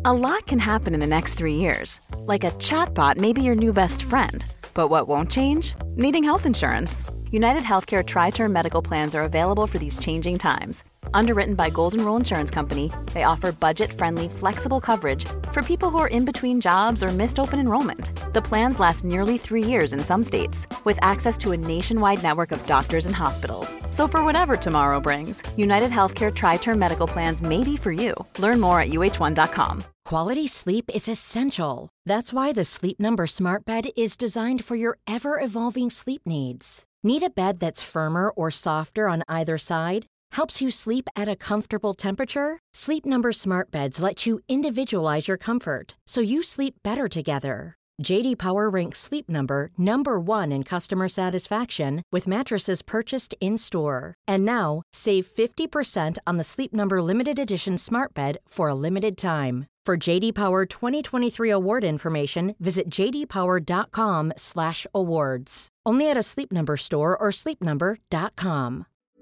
A lot can happen in the next 3 years. Like a chatbot may be your new best friend. But what won't change? Needing health insurance. United Healthcare Tri-Term Medical Plans are available for these changing times. Underwritten by Golden Rule Insurance Company, they offer budget-friendly, flexible coverage for people who are in between jobs or missed open enrollment. The plans last nearly 3 years in some states, with access to a nationwide network of doctors and hospitals. So for whatever tomorrow brings, United Healthcare Tri-Term Medical Plans may be for you. Learn more at uh1.com. Quality sleep is essential. That's why the Sleep Number Smart Bed is designed for your ever-evolving sleep needs. Need a bed that's firmer or softer on either side? Helps you sleep at a comfortable temperature? Sleep Number Smart Beds let you individualize your comfort, so you sleep better together. J.D. Power ranks Sleep Number number 1 in customer satisfaction with mattresses purchased in-store. And now, save 50% on the Sleep Number Limited Edition Smart Bed for a limited time. For J.D. Power 2023 award information, visit jdpower.com/awards. Only at a Sleep Number store or sleepnumber.com.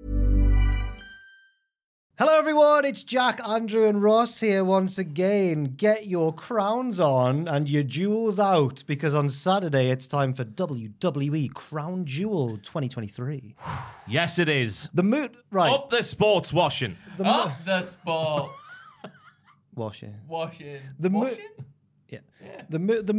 Hello everyone, it's Jack, Andrew and Ross here once again. Get your crowns on and your jewels out, because on Saturday it's time for WWE Crown Jewel 2023. Yes, it is. The mood, right. Up the sports washing. Up the sports. Washing. The mood. Yeah. The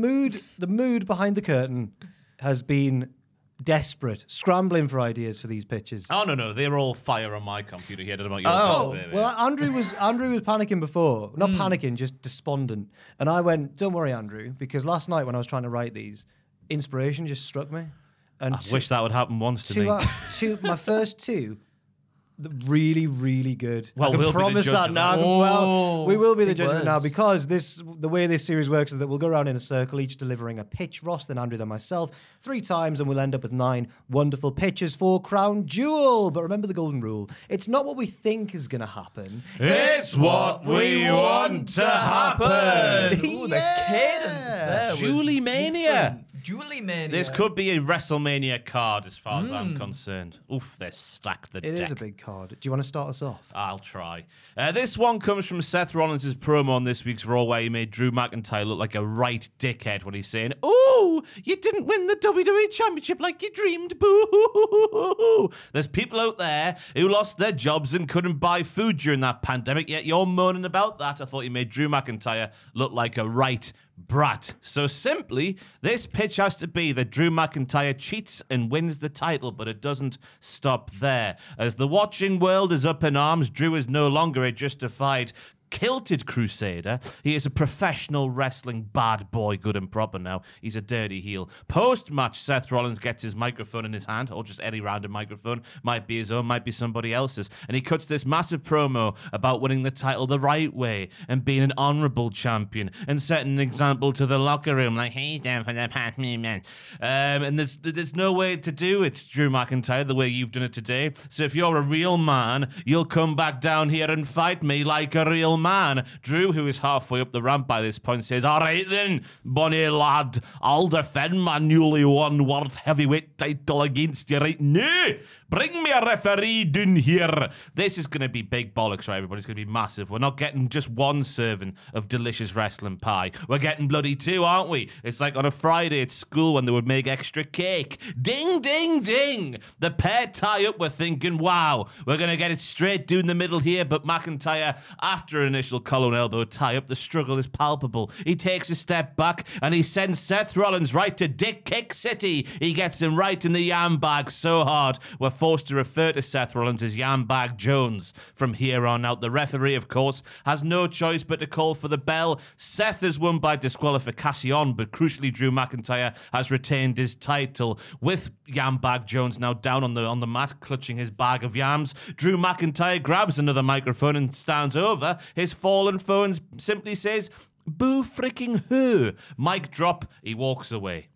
mood behind the curtain has been desperate, scrambling for ideas for these pitches. Oh, no. They're all fire on my computer here. I don't know about yours. Well, Andrew was panicking before. Not panicking, just despondent. And I went, don't worry, Andrew, because last night when I was trying to write these, inspiration just struck me. And I wish that would happen once to me. My first two, really, really good. Well, I can we'll promise be the judge that of now. that. Well, we will be the judge of it now, words. because the way this series works is that we'll go around in a circle, each delivering a pitch. Ross, then Andrew, then myself, 3 times, and we'll end up with 9 wonderful pitches for Crown Jewel. But remember the golden rule: it's not what we think is going to happen. It's what we want to happen. Ooh, the cadence there. Julie Mania. Julie Mania. This could be a WrestleMania card as far as I'm concerned. Oof, they're stacked the It deck. is a big card. Do you want to start us off? I'll try. This one comes from Seth Rollins' promo on this week's Raw, where he made Drew McIntyre look like a right dickhead when he's saying, "Ooh, you didn't win the WWE Championship like you dreamed, boo." There's people out there who lost their jobs and couldn't buy food during that pandemic, yet you're moaning about that. I thought you made Drew McIntyre look like a right brat. So simply, this pitch has to be that Drew McIntyre cheats and wins the title, but it doesn't stop there. As the watching world is up in arms, Drew is no longer a justified kilted crusader. He is a professional wrestling bad boy, good and proper now. He's a dirty heel. Post-match, Seth Rollins gets his microphone in his hand, or just any random microphone. Might be his own, might be somebody else's. And he cuts this massive promo about winning the title the right way and being an honourable champion and setting an example to the locker room, like, hey, down for the past me, man. And there's no way to do it, Drew McIntyre, the way you've done it today. So if you're a real man, you'll come back down here and fight me like a real man. Drew, who is halfway up the ramp by this point, says, all right then, Bonnie lad, I'll defend my newly won world heavyweight title against you right now. Bring me a referee down here. This is going to be big bollocks, right, everybody? It's going to be massive. We're not getting just one serving of delicious wrestling pie. We're getting bloody 2, aren't we? It's like on a Friday at school when they would make extra cake. Ding, ding, ding. The pair tie up, we're thinking, wow, we're going to get it straight down the middle here, but McIntyre, after an initial collar and elbow tie up, the struggle is palpable. He takes a step back and he sends Seth Rollins right to Dick Kick City. He gets him right in the yam bag so hard, we're forced to refer to Seth Rollins as Yam Bag Jones from here on out. The referee, of course, has no choice but to call for the bell. Seth has won by disqualification, but crucially, Drew McIntyre has retained his title with Yam Bag Jones now down on the mat, clutching his bag of yams. Drew McIntyre grabs another microphone and stands over his fallen foe and simply says, "Boo freaking who?" Mic drop, he walks away.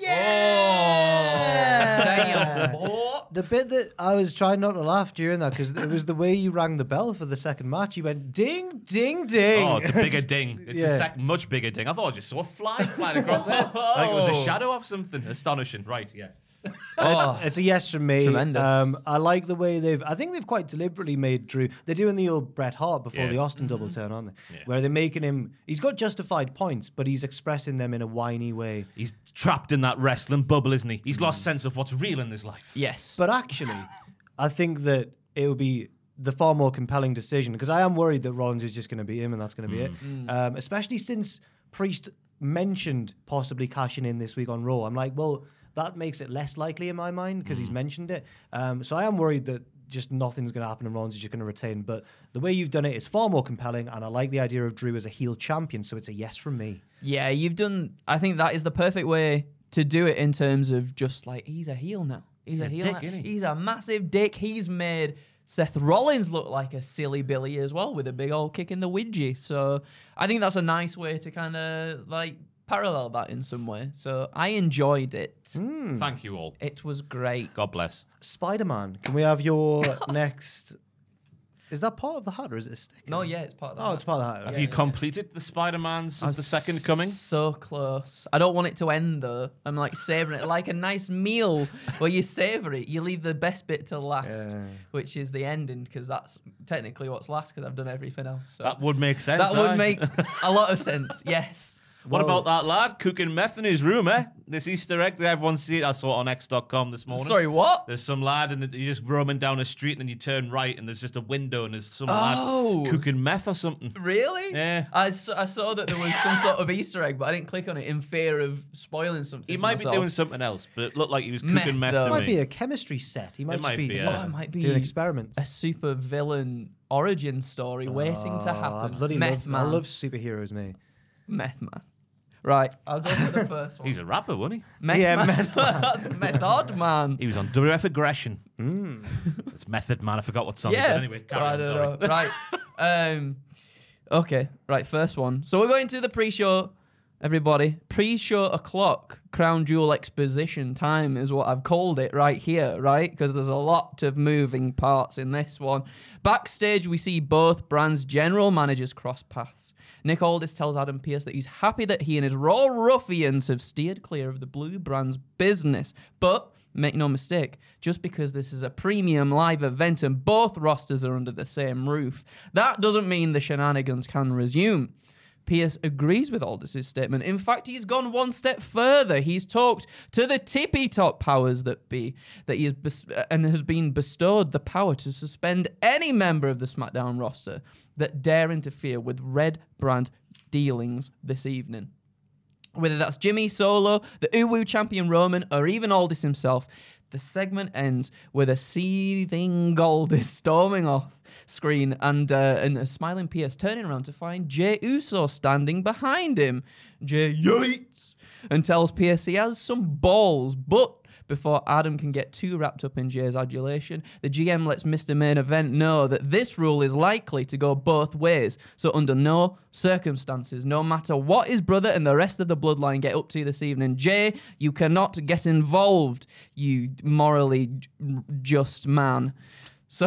Damn. The bit that I was trying not to laugh during that, because it was the way you rang the bell for the second match. You went ding, ding, ding. Oh, it's a bigger ding. It's a much bigger ding. I thought I just saw a fly flying across there. Like it was a shadow of something. Astonishing. Right, yes. It's a yes from me. Tremendous. I like the way I think they've quite deliberately made Drew. They're doing the old Bret Hart before Yeah. the Austin double turn, aren't they? Yeah. Where they're making him. He's got justified points, but he's expressing them in a whiny way. He's trapped in that wrestling bubble, isn't he? He's lost sense of what's real in his life. Yes. But actually, I think that it would be the far more compelling decision because I am worried that Rollins is just going to beat him and that's going to be it. Especially since Priest mentioned possibly cashing in this week on Raw. I'm like, well, that makes it less likely in my mind because he's mentioned it. So I am worried that just nothing's going to happen and Rollins is just going to retain. But the way you've done it is far more compelling, and I like the idea of Drew as a heel champion, so it's a yes from me. Yeah, you've done. I think that is the perfect way to do it in terms of just like he's a heel now. He's a heel. dick, isn't he? He's a massive dick. He's made Seth Rollins look like a silly Billy as well with a big old kick in the widgie. So I think that's a nice way to kind of like parallel that in some way. So I enjoyed it. Thank you all. It was great. God bless. Spider-Man, can we have your next... Is that part of the hat or is it a stick? No, yeah, it's part of that. Oh, it's part of the hat. Have okay. you completed the Spider-Mans I of was the second coming? So close. I don't want it to end though. I'm like savouring it like a nice meal where you savour it. You leave the best bit till last, Yeah. which is the ending, because that's technically what's last because I've done everything else. So That would make sense. that would aye. make a lot of sense. Yes. What Well- about that lad cooking meth in his room, eh? This Easter egg that everyone's seen. I saw it on X.com this morning. Sorry, what? There's some lad and you're just roaming down a street and then you turn right and there's just a window and there's some Oh. lad cooking meth or something. Really? Yeah. I saw that there was some sort of Easter egg, but I didn't click on it in fear of spoiling something. He for might be myself. doing something else, but it looked like he was Meth, cooking meth though. to It might me. be a chemistry set. He might, just might be, Oh, yeah. it might be doing experiments. a super villain origin story waiting to I happen. bloody Meth love, I man. love superheroes, mate. Meth man. Right, I'll go for the first one. He's a rapper, wasn't he? Meth Yeah, man. Meth Man. That's Method Man. He was on WF Aggression. It's Method Man. I forgot what song he did. Anyway, carry I on, don't sorry. know. Right. Okay. Right. First one. So we're going to the pre-show. Everybody, pre-show o'clock crown jewel exposition time is what I've called it right here, right? Because there's a lot of moving parts in this one. Backstage, we see both brands' general managers cross paths. Nick Aldis tells Adam Pearce that he's happy that he and his Raw ruffians have steered clear of the Blue brand's business. But make no mistake, just because this is a premium live event and both rosters are under the same roof, that doesn't mean the shenanigans can resume. Pierce agrees with Aldis' statement. In fact, he's gone one step further. He's talked to the tippy top powers that be, that he has been bestowed the power to suspend any member of the SmackDown roster that dare interfere with Red brand dealings this evening. Whether that's Jimmy, Solo, the Uwu champion Roman, or even Aldis himself, the segment ends with a seething Aldis storming off screen and a smiling Pierce turning around to find Jey Uso standing behind him. Jey Yates! And tells Pierce he has some balls, but before Adam can get too wrapped up in Jay's adulation, the GM lets Mr. Main Event know that this rule is likely to go both ways. So under no circumstances, no matter what his brother and the rest of the bloodline get up to this evening, Jay, you cannot get involved, you morally just man. So,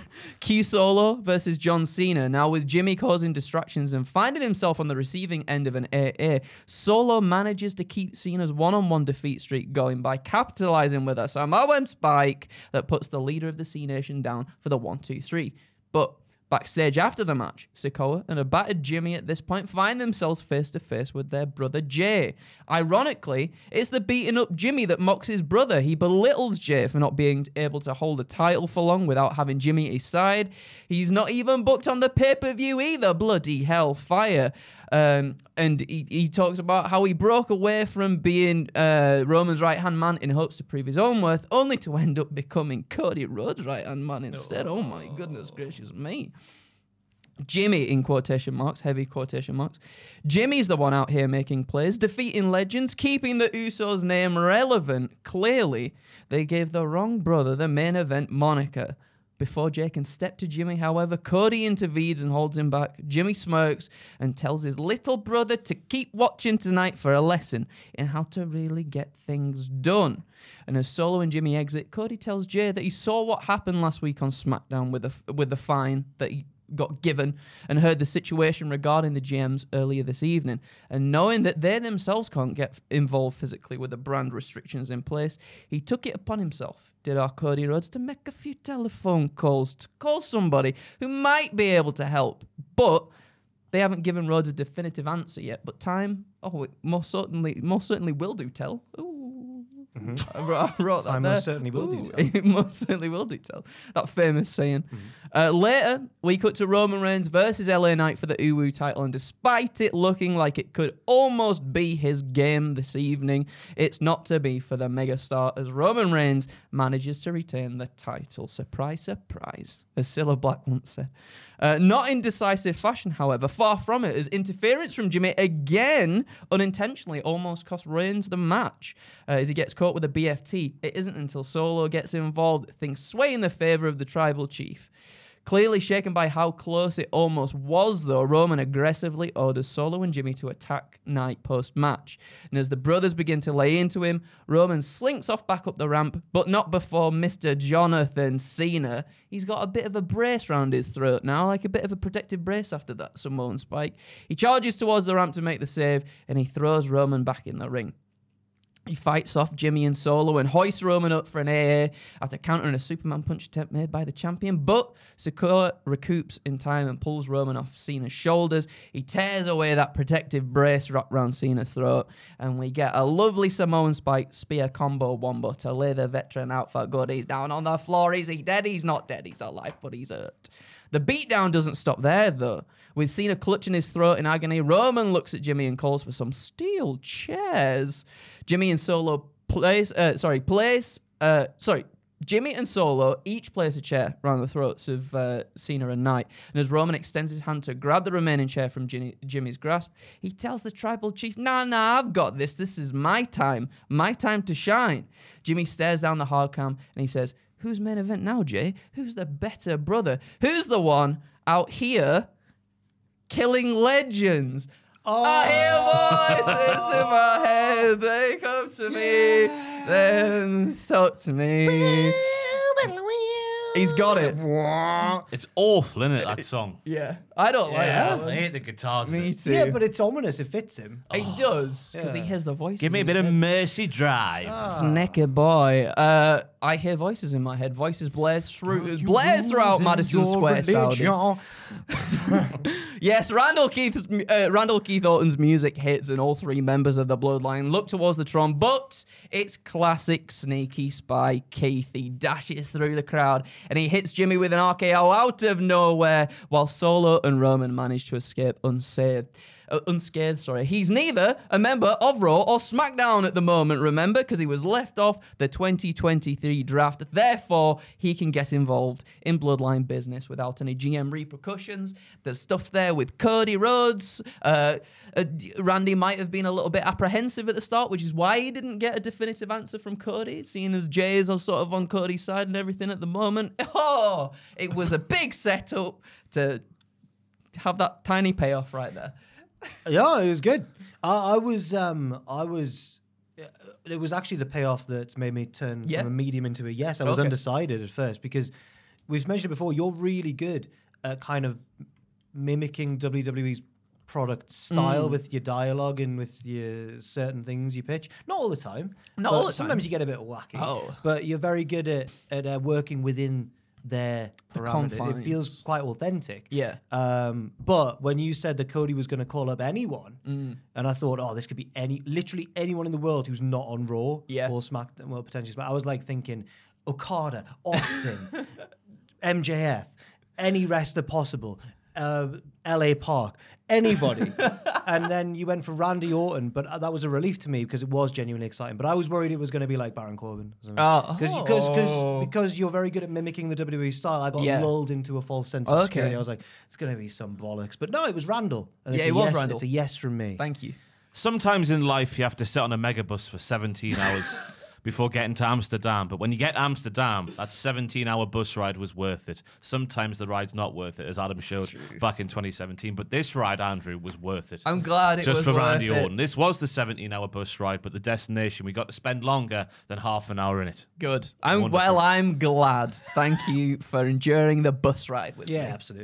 Q Solo versus John Cena. Now, with Jimmy causing distractions and finding himself on the receiving end of an AA, Solo manages to keep Cena's one-on-one defeat streak going by capitalizing with a Samoan spike that puts the leader of the C Nation down for the 1-2-3. But backstage after the match, Sikoa and a battered Jimmy at this point find themselves face-to-face with their brother Jay. Ironically, it's the beaten-up Jimmy that mocks his brother. He belittles Jay for not being able to hold a title for long without having Jimmy at his side. He's not even booked on the pay-per-view either, bloody hellfire. And he talks about how he broke away from being Roman's right-hand man in hopes to prove his own worth, only to end up becoming Cody Rhodes' right-hand man instead. Oh my goodness gracious me. Jimmy, in quotation marks, heavy quotation marks. Jimmy's the one out here making plays, defeating legends, keeping the Usos' name relevant. Clearly, they gave the wrong brother the main event moniker. Before Jay can step to Jimmy, however, Cody intervenes and holds him back. Jimmy smirks and tells his little brother to keep watching tonight for a lesson in how to really get things done. And as Solo and Jimmy exit, Cody tells Jay that he saw what happened last week on SmackDown with the fine that he got given and heard the situation regarding the GMs earlier this evening. And knowing that they themselves can't get involved physically with the brand restrictions in place, he took it upon himself, did our Cody Rhodes, to make a few telephone calls to call somebody who might be able to help. But they haven't given Rhodes a definitive answer yet. But time, it most certainly will do tell. Ooh. I wrote that Time there. most certainly will do tell. It most certainly will do tell. That famous saying. Later, we cut to Roman Reigns versus LA Knight for the Uwu title, and despite it looking like it could almost be his game this evening, it's not to be for the megastar as Roman Reigns manages to retain the title. Surprise, surprise, as Cilla Black once said. Not in decisive fashion, however, far from it, as interference from Jimmy again, unintentionally, almost cost Reigns the match. As he gets caught with a BFT, it isn't until Solo gets involved that things sway in the favour of the tribal chief. Clearly shaken by how close it almost was, though, Roman aggressively orders Solo and Jimmy to attack Knight post-match. And as the brothers begin to lay into him, Roman slinks off back up the ramp, but not before Mr. Jonathan Cena. He's got a bit of a brace round his throat now, like a bit of a protective brace after that Samoan spike. He charges towards the ramp to make the save, and he throws Roman back in the ring. He fights off Jimmy and Solo and hoists Roman up for an AA after countering a Superman punch attempt made by the champion, but Sikoa recoups in time and pulls Roman off Cena's shoulders. He tears away that protective brace wrapped around Cena's throat, and we get a lovely Samoan spike spear combo wombo to lay the veteran out for good. He's down on the floor. Is he dead? He's not dead. He's alive, but he's hurt. The beatdown doesn't stop there, though. With Cena clutching his throat in agony, Roman looks at Jimmy and calls for some steel chairs. Jimmy and Solo Jimmy and Solo each place a chair around the throats of Cena and Knight. And as Roman extends his hand to grab the remaining chair from Jimmy's grasp, he tells the tribal chief, nah, I've got this. This is my time to shine. Jimmy stares down the hard cam and he says, who's main event now, Jay? Who's the better brother? Who's the one out here killing legends? I hear voices in my head. They come to me. Then talk to me. He's got it. It's awful, isn't it, that song? Yeah. I don't like that one. I hate the guitars. in Me it. too. Yeah, but it's ominous. It fits him. It does, because he Yeah. hears the voices. Give me a in bit his of head. Mercy Drive. Snacky boy. I hear voices in my head. Voices blare throughout Madison Square Saudi. Yes, Randall Keith Orton's music hits, and all three members of the Bloodline look towards the Tron, but it's classic sneaky spy Keith. He dashes through the crowd, and he hits Jimmy with an RKO out of nowhere, while Solo and Roman manage to escape unscathed. He's neither a member of Raw or SmackDown at the moment, remember, because he was left off the 2023 draft. Therefore, he can get involved in Bloodline business without any GM repercussions. There's stuff there with Cody Rhodes. Randy might have been a little bit apprehensive at the start, which is why he didn't get a definitive answer from Cody, seeing as Jay is sort of on Cody's side and everything at the moment. Oh, it was a big setup to have that tiny payoff right there. Yeah, it was good. It was actually the payoff that made me turn from a medium into a yes. I was undecided at first because we've mentioned before, you're really good at kind of mimicking WWE's product style with your dialogue and with your certain things you pitch. Not all the time. Not all the time. Sometimes you get a bit wacky. Oh. But you're very good at working within their parameter. confines. It feels quite authentic. Yeah. But when you said that Cody was going to call up anyone, and I thought, this could be literally anyone in the world who's not on Raw or SmackDown, well, potentially SmackDown. I was like thinking Okada, Austin, MJF, any wrestler possible, LA Park, anybody. And then you went for Randy Orton, but that was a relief to me because it was genuinely exciting. But I was worried it was going to be like Baron Corbin. Because you're very good at mimicking the WWE style. I got lulled into a false sense of security. I was like, it's going to be some bollocks. But no, it was Randall. And it was Randall. It's a yes from me. Thank you. Sometimes in life you have to sit on a megabus for 17 hours before getting to Amsterdam. But when you get to Amsterdam, that 17-hour bus ride was worth it. Sometimes the ride's not worth it, as Adam showed back in 2017. But this ride, Andrew, was worth it. I'm glad it was just for worth Randy it. Orton. This was the 17-hour bus ride, but the destination, we got to spend longer than half an hour in it. Good. I'm glad. Thank you for enduring the bus ride with me. Yeah, absolutely.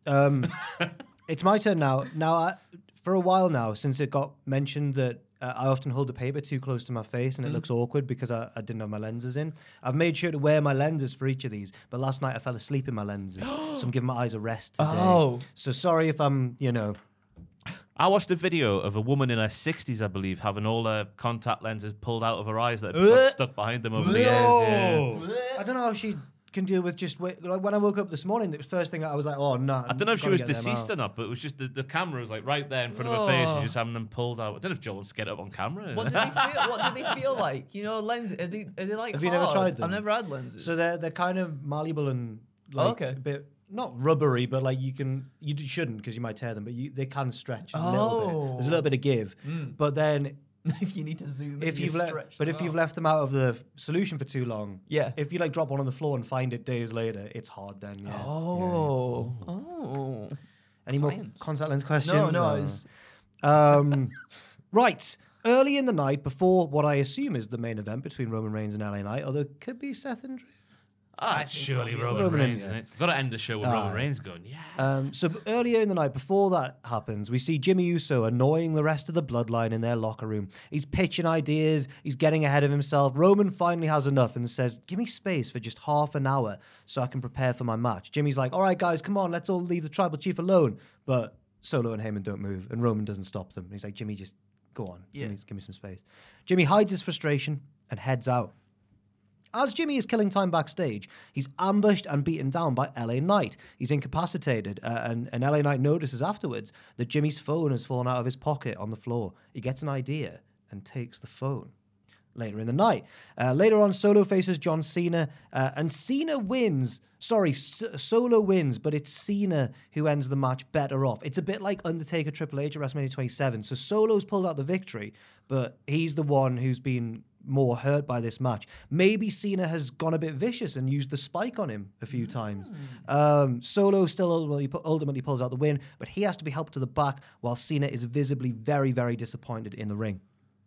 It's my turn now. Now, for a while now, since it got mentioned that I often hold the paper too close to my face and it looks awkward because I didn't have my lenses in, I've made sure to wear my lenses for each of these. But last night I fell asleep in my lenses, so I'm giving my eyes a rest today. Oh. So sorry if I'm, I watched a video of a woman in her 60s, I believe, having all her contact lenses pulled out of her eyes that had got stuck behind them over the years. Yeah. I don't know how she can deal with just like when I woke up this morning, it was first thing I was like, oh no. I don't know if she was deceased or not, but it was just the camera was like right there in front of her face and just having them pulled out. I don't know if Joel wants to get up on camera. What did they feel like? Lenses. Are they like? Have you never tried them? I've never had lenses. So they're kind of malleable and like a bit not rubbery, but like you shouldn't because you might tear them, but they can stretch a little bit. There's a little bit of give, but then. If you need to zoom in, if you've left them out of the solution for too long, if you like drop one on the floor and find it days later, it's hard then. Yeah. Oh. Any more contact lens questions? No. Right. Early in the night, before what I assume is the main event between Roman Reigns and LA Knight, although it could be Seth and Drew. Surely Roman Reigns, isn't it? Got to end the show with Roman Reigns going, So earlier in the night, before that happens, we see Jimmy Uso annoying the rest of the bloodline in their locker room. He's pitching ideas. He's getting ahead of himself. Roman finally has enough and says, give me space for just half an hour so I can prepare for my match. Jimmy's like, all right, guys, come on. Let's all leave the tribal chief alone. But Solo and Heyman don't move, and Roman doesn't stop them. He's like, Jimmy, just go on. Give me some space. Jimmy hides his frustration and heads out. As Jimmy is killing time backstage, he's ambushed and beaten down by LA Knight. He's incapacitated, and LA Knight notices afterwards that Jimmy's phone has fallen out of his pocket on the floor. He gets an idea and takes the phone. Later in the night. Later on, Solo faces John Cena, and Cena wins. Solo wins, but it's Cena who ends the match better off. It's a bit like Undertaker Triple H at WrestleMania 27. So Solo's pulled out the victory, but he's the one who's been more hurt by this match. Maybe Cena has gone a bit vicious and used the spike on him a few times. Solo still ultimately pulls out the win, but he has to be helped to the back while Cena is visibly very, very disappointed in the ring.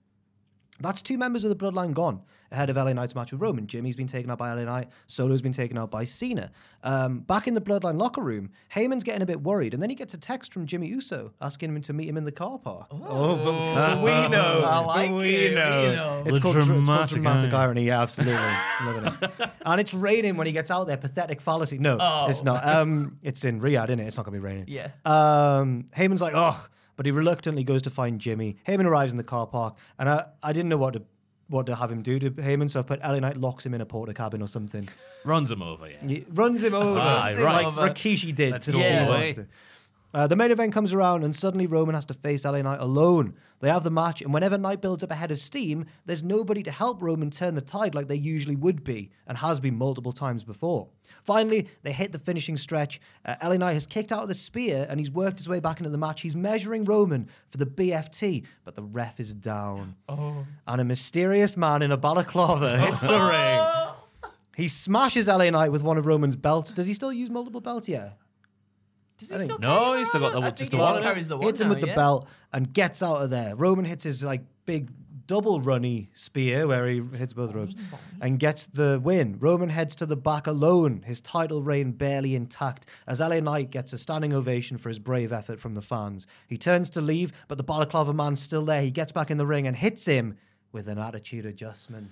That's two members of the Bloodline gone ahead of LA Knight's match with Roman. Jimmy's been taken out by LA Knight. Solo's been taken out by Cena. Back in the Bloodline locker room, Heyman's getting a bit worried, and then he gets a text from Jimmy Uso asking him to meet him in the car park. But we know. I like we know. It's called dramatic irony. Yeah, absolutely. Loving it. And it's raining when he gets out there. Pathetic fallacy. No, it's not. It's in Riyadh, isn't it? It's not going to be raining. Yeah. Heyman's like, ugh. But he reluctantly goes to find Jimmy. Heyman arrives in the car park, and I didn't know what to have him do to Heyman, so I put LA Knight locks him in a porta cabin or something. Runs him over, Runs him over. Right. Like Rikishi did. Let's to go Steve away. Austin. The main event comes around, and suddenly Roman has to face LA Knight alone. They have the match, and whenever Knight builds up a head of steam, there's nobody to help Roman turn the tide like they usually would be, and has been multiple times before. Finally, they hit the finishing stretch. LA Knight has kicked out of the spear, and he's worked his way back into the match. He's measuring Roman for the BFT, but the ref is down. And a mysterious man in a balaclava hits the ring. He smashes LA Knight with one of Roman's belts. Does he still use multiple belts? Yeah. Does he still No, he's still got the just one. carries the one. Hits him with the belt and gets out of there. Roman hits his like big double runny spear where he hits both ropes and gets the win. Roman heads to the back alone, his title reign barely intact, as LA Knight gets a standing ovation for his brave effort from the fans. He turns to leave, but the balaclava man's still there. He gets back in the ring and hits him with an attitude adjustment.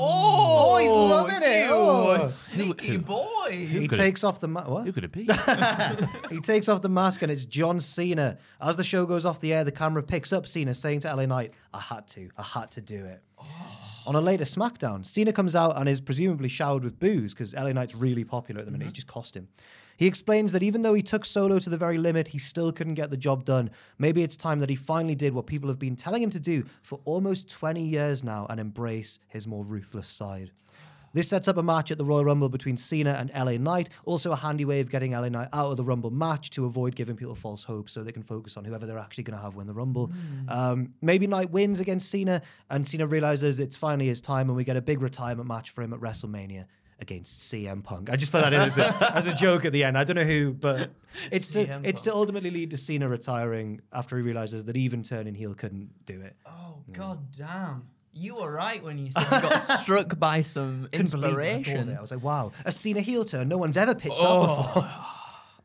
Oh, he's loving it. Oh, sneaky boy. He takes off the mask. What? Who could it be? He takes off the mask and it's John Cena. As the show goes off the air, the camera picks up Cena saying to LA Knight, I had to do it. On a later SmackDown, Cena comes out and is presumably showered with booze because LA Knight's really popular at the minute. He's just cost him. He explains that even though he took Solo to the very limit, he still couldn't get the job done. Maybe it's time that he finally did what people have been telling him to do for almost 20 years now and embrace his more ruthless side. This sets up a match at the Royal Rumble between Cena and LA Knight. Also a handy way of getting LA Knight out of the Rumble match to avoid giving people false hope so they can focus on whoever they're actually going to have win the Rumble. Maybe Knight wins against Cena and Cena realizes it's finally his time and we get a big retirement match for him at WrestleMania against CM Punk. I just put that in as a joke at the end. I don't know who, but it's to ultimately lead to Cena retiring after he realizes that even turning heel couldn't do it. Oh, god damn. You were right when you said you got struck by some Couldn't believe it. inspiration. I was like, wow, a Cena heel turn. No one's ever pitched that before.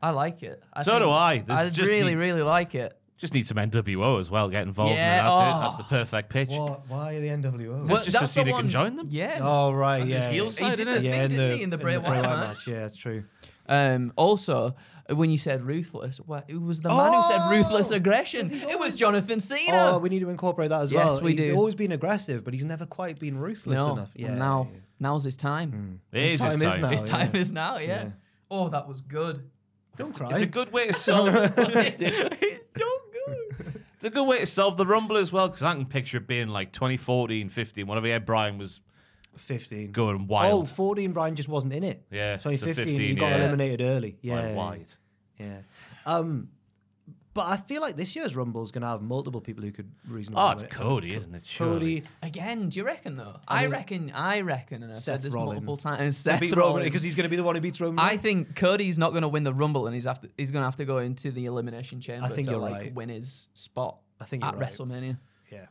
I like it. So do I. This I is just really like it. Just need some NWO as well. Get involved. Yeah, And that's it. That's the perfect pitch. Why the NWO? Well, just so Cena can join them? Yeah. Oh, right, That's yeah. his heel He side, did isn't the it? thing, didn't he, in the Bray Wyatt match? Yeah, it's true. Also, when you said ruthless, it was the man who said ruthless aggression. It was Jonathan Cena. Oh, we need to incorporate that as Yes, well. we He's do. always been aggressive, but he's never quite been ruthless no, enough. Yeah, well, now's his time. It is his time is time. now. His time yeah. is now, yeah. Oh, that was good. Don't cry. It's a good way to solve. It's so good. It's a good way to solve the Rumble as well, because I can picture it being like 2014, 15, whenever Ed Bryan was 15. going wild. Oh, 14, Brian just wasn't in it. Yeah, so 2015, 15, he got yeah. eliminated early. Yeah, Wide. yeah. But I feel like this year's Rumble is going to have multiple people who could reasonably Oh, win it's it. Cody, isn't it? Surely. Cody, Again, do you reckon though? I I mean, reckon, and I've said Seth this Rollins. multiple times. to Seth beat Roman Rollins. because he's going to be the one who beats Roman. I think Cody's not going to win the Rumble, and he's going to have to go into the Elimination Chamber think to you're like right. win his spot I think at you're right. WrestleMania. Yeah.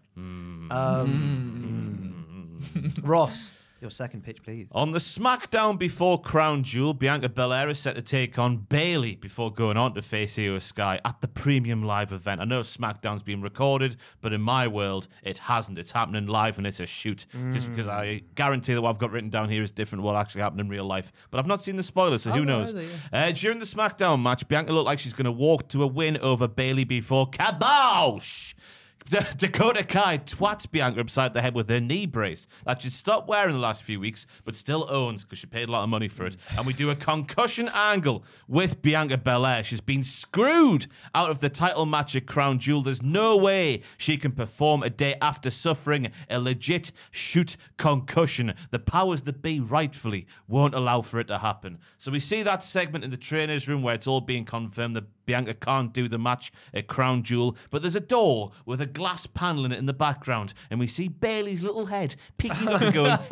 Mm. Ross, your second pitch, please. On the SmackDown before Crown Jewel, Bianca Belair is set to take on Bayley before going on to face Io Sky at the Premium Live event. I know SmackDown's been recorded, but in my world, it hasn't. It's happening live and it's a shoot. Just because I guarantee that what I've got written down here is different to what actually happened in real life. But I've not seen the spoilers, so who knows? During the SmackDown match, Bianca looked like she's going to walk to a win over Bayley before Kabosh! Dakota Kai twats Bianca upside the head with her knee brace that she'd stopped wearing the last few weeks, but still owns because she paid a lot of money for it. And we do a concussion angle with Bianca Belair. She's been screwed out of the title match at Crown Jewel. There's no way she can perform a day after suffering a legit shoot concussion. The powers that be rightfully won't allow for it to happen. So we see that segment in the trainer's room where it's all being confirmed that Bianca can't do the match at Crown Jewel, but there's a door with a glass panel in it in the background, and we see Bayley's little head peeking up and going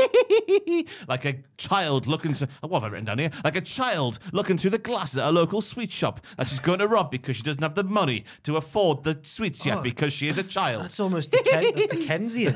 like a child looking to what have I written down here? Like a child looking through the glass at a local sweet shop that she's going to rob because she doesn't have the money to afford the sweets yet because she is a child. That's almost that's Dickensian.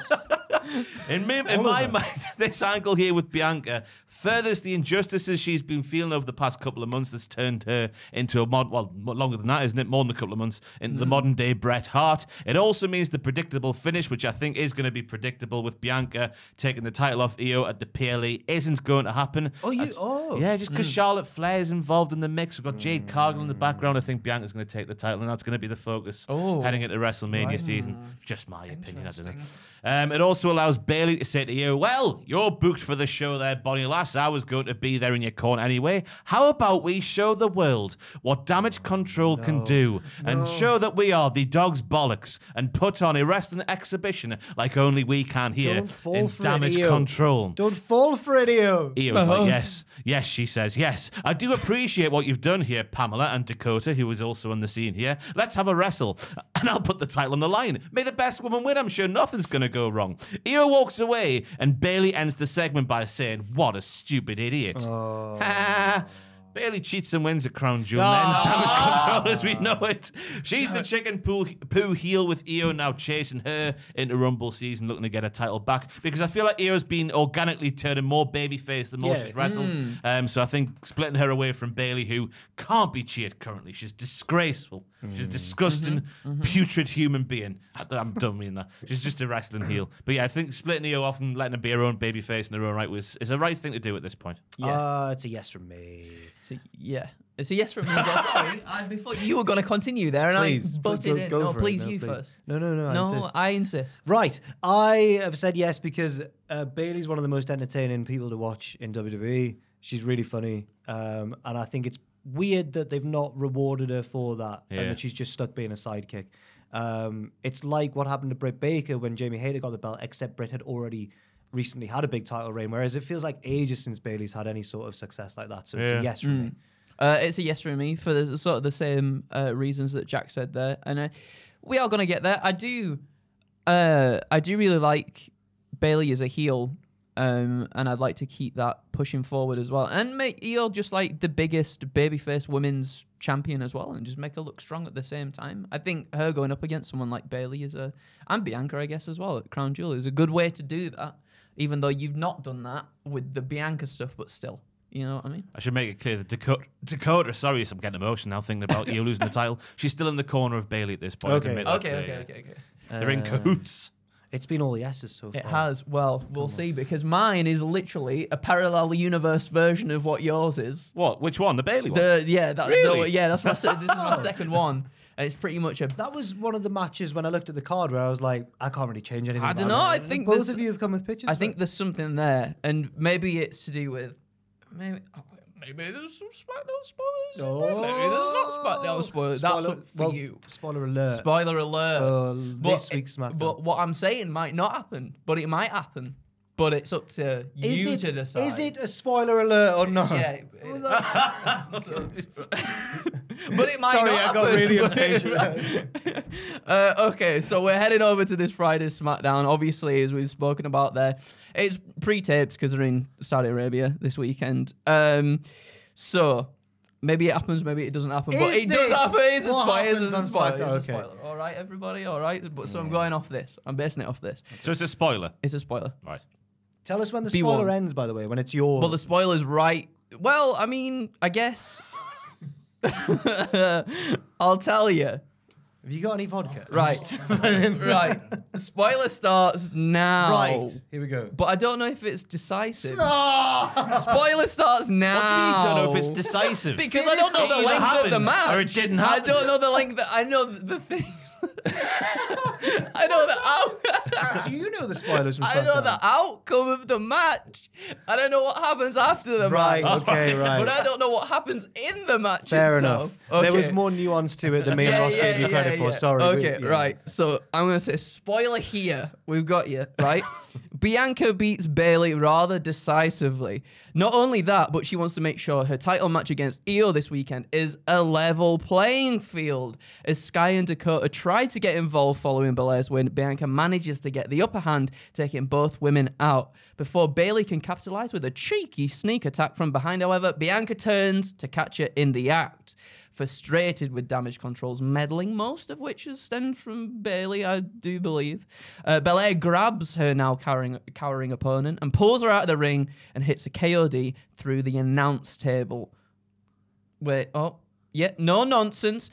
In my mind, this angle here with Bianca furthers the injustices she's been feeling over the past couple of months that's turned her into longer than that, isn't it? More than a couple of months, into the modern day Bret Hart. It also means the predictable finish, which I think is going to be predictable with Bianca taking the title off Io at the PLE, isn't going to happen. Yeah, just because Charlotte Flair is involved in the mix. We've got Jade Cargill in the background. I think Bianca's going to take the title, and that's going to be the focus heading into WrestleMania season. Just my opinion, I don't know. It also allows Bayley to say to you, well, you're booked for the show there, Bonnie Lass. I was going to be there in your corner anyway. How about we show the world what Damage Control can do and show that we are the dog's bollocks and put on a wrestling exhibition like only we can here Don't fall in for Damage it, Io. Control. Don't fall for it, Io. Io's like, yes, she says, yes. I do appreciate what you've done here, Pamela and Dakota, who is also on the scene here. Let's have a wrestle, and I'll put the title on the line. May the best woman win. I'm sure nothing's going to go wrong. Io walks away, and Bayley ends the segment by saying, what a stupid idiot. Bayley cheats and wins at Crown Jewel and ends Damage Control as we know it. She's the chicken poo heel with Io now chasing her into Rumble season, looking to get her title back. Because I feel like Io's been organically turning more babyface the more she's wrestled. So I think splitting her away from Bayley, who can't be cheered currently. She's disgraceful. She's a disgusting, putrid human being. I don't mean that. She's just a wrestling heel. But yeah, I think splitting Io off and letting her be her own babyface in her own right is the right thing to do at this point. It's a yes from me. It's a yes from me. Sorry, before you were going to continue there, and Please, I butted in. go No, for it. please, No, you please. first. No, I insist. Right. I have said yes because Bayley's one of the most entertaining people to watch in WWE. She's really funny. And I think it's weird that they've not rewarded her for that and that she's just stuck being a sidekick. It's like what happened to Britt Baker when Jamie Hayter got the belt, except Britt had already recently had a big title reign, whereas it feels like ages since Bayley's had any sort of success like that. So it's a yes from me. It's a yes from me for the sort of the same reasons that Jack said there, and we are going to get there. I do really like Bayley as a heel, and I'd like to keep that pushing forward as well, and make Io just like the biggest babyface women's champion as well, and just make her look strong at the same time. I think her going up against someone like Bayley and Bianca, I guess, as well at Crown Jewel is a good way to do that. Even though you've not done that with the Bianca stuff, but still. You know what I mean? I should make it clear that Dakota, sorry, I'm getting emotional now thinking about you losing the title. She's still in the corner of Bailey at this point. I can make that clear, yeah. They're in cahoots. It's been all yeses so far. It has. Well, we'll see, because mine is literally a parallel universe version of what yours is. What? Which one? The Bailey one? Really? That's this is my second one. And it's pretty much That was one of the matches when I looked at the card where I was like, I can't really change anything. I don't about know. it. I think both of you have come with pictures. I think there's something there, and maybe it's to do with maybe there's some SmackDown spoilers. Maybe there's not SmackDown spoilers. That's up for you. Spoiler alert. Spoiler alert. This week's SmackDown. But what I'm saying might not happen, but it might happen. But it's up to you to decide. Is it a spoiler alert or not? Yeah. But it might Sorry, not I happen. got really impatient. Okay, so we're heading over to this Friday's SmackDown. Obviously, as we've spoken about there, it's pre-taped because they're in Saudi Arabia this weekend. So maybe it happens, maybe it doesn't happen. But it does happen. It's a spoiler. All right, everybody. All right. So I'm going off this. I'm basing it off this. So it's a spoiler. It's a spoiler. Right. Tell us when the spoiler ends, by the way, when it's yours. Well, the spoiler's right. Well, I mean, I guess. I'll tell you. Have you got any vodka? Right. Right. The spoiler starts now. Right. Here we go. But I don't know if it's decisive. Spoiler starts now. What do you mean you don't know if it's decisive? Because I don't know the length of the match. Or it didn't happen. I don't know the length. I know the things. I know the Do you know the spoilers from SmackDown? I know the outcome of the match. I don't know what happens after the match. Okay, right. But I don't know what happens in the match Fair itself. enough. Okay. There was more nuance to it than me and Ross gave you credit for. Sorry. Okay, right. So I'm going to say spoiler here. We've got you, right? Bianca beats Bailey rather decisively. Not only that, but she wants to make sure her title match against Io this weekend is a level playing field. As Sky and Dakota try to get involved following Belair's win, Bianca manages to get the upper hand, taking both women out. Before Bailey can capitalize with a cheeky sneak attack from behind, however, Bianca turns to catch her in the act. Frustrated with Damage Control's meddling, most of which has stemmed from Bailey, I do believe. Belair grabs her now cowering opponent and pulls her out of the ring and hits a KOD through the announce table. No nonsense.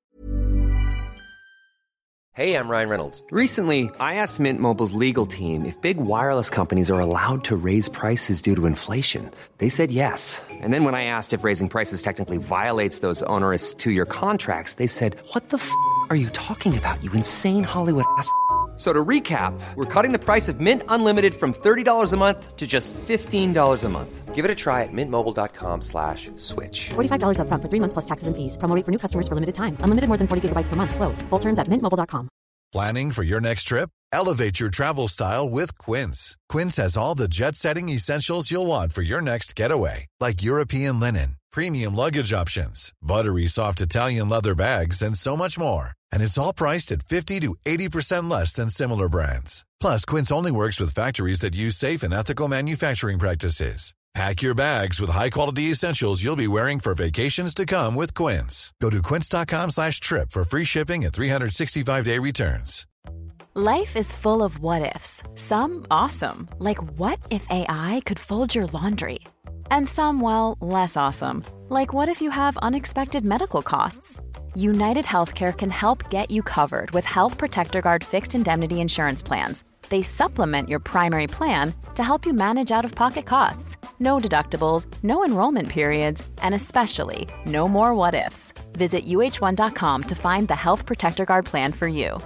Hey, I'm Ryan Reynolds. Recently, I asked Mint Mobile's legal team if big wireless companies are allowed to raise prices due to inflation. They said yes. And then when I asked if raising prices technically violates those onerous 2-year contracts, they said, "What the f*** are you talking about, you insane Hollywood ass?" So to recap, we're cutting the price of Mint Unlimited from $30 a month to just $15 a month. Give it a try at mintmobile.com/switch. $45 up front for 3 months plus taxes and fees. Promo rate for new customers for limited time. Unlimited more than 40 gigabytes per month. Slows full terms at mintmobile.com. Planning for your next trip? Elevate your travel style with Quince. Quince has all the jet-setting essentials you'll want for your next getaway, like European linen, premium luggage options, buttery soft Italian leather bags, and so much more. And it's all priced at 50 to 80% less than similar brands. Plus, Quince only works with factories that use safe and ethical manufacturing practices. Pack your bags with high-quality essentials you'll be wearing for vacations to come with Quince. Go to quince.com/trip for free shipping and 365-day returns. Life is full of what-ifs. Some awesome, like what if AI could fold your laundry? And some, well, less awesome, like what if you have unexpected medical costs? United Healthcare can help get you covered with Health Protector Guard fixed indemnity insurance plans. They supplement your primary plan to help you manage out-of-pocket costs. No deductibles, no enrollment periods, and especially no more what-ifs. Visit uh1.com to find the Health Protector Guard plan for you.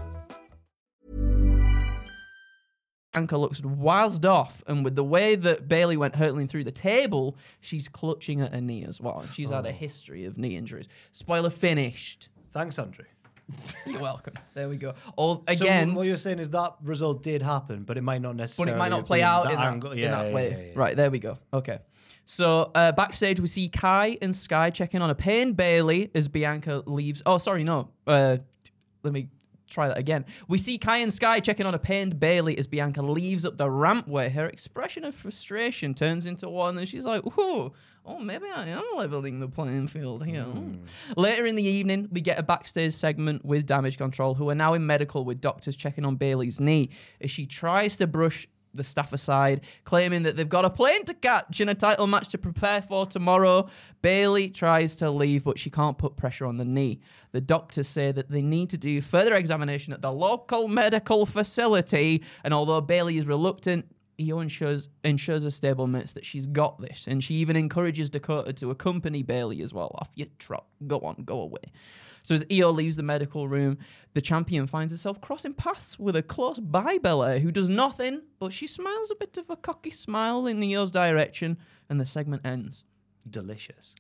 Bianca looks whizzed off, and with the way that Bailey went hurtling through the table, she's clutching at her knee as well. She's had a history of knee injuries. Spoiler finished. Thanks, Andrew. You're welcome. There we go. So what you're saying is that result did happen, but it might not necessarily. But it might not have play been out in angle. that way. Yeah. Right, there we go. Okay. So backstage, we see Kai and Sky checking on a pain Bailey as Bianca leaves. Oh, sorry, no. Let me try that again. We see Kai and Sky checking on a pained Bailey as Bianca leaves up the rampway. Her expression of frustration turns into one, and she's like, oh, maybe I am leveling the playing field here. Later in the evening, we get a backstage segment with Damage Control, who are now in medical with doctors checking on Bailey's knee as she tries to brush the staff aside, claiming that they've got a plane to catch and a title match to prepare for tomorrow. Bayley tries to leave, but she can't put pressure on the knee. The doctors say that they need to do further examination at the local medical facility, and although Bayley is reluctant, Io ensures her stablemates that she's got this, and she even encourages Dakota to accompany Bayley as well. Off you trot. Go on, go away. So as Io leaves the medical room, the champion finds herself crossing paths with a close-by Belair, who does nothing, but she smiles a bit of a cocky smile in Io's direction, and the segment ends. Delicious.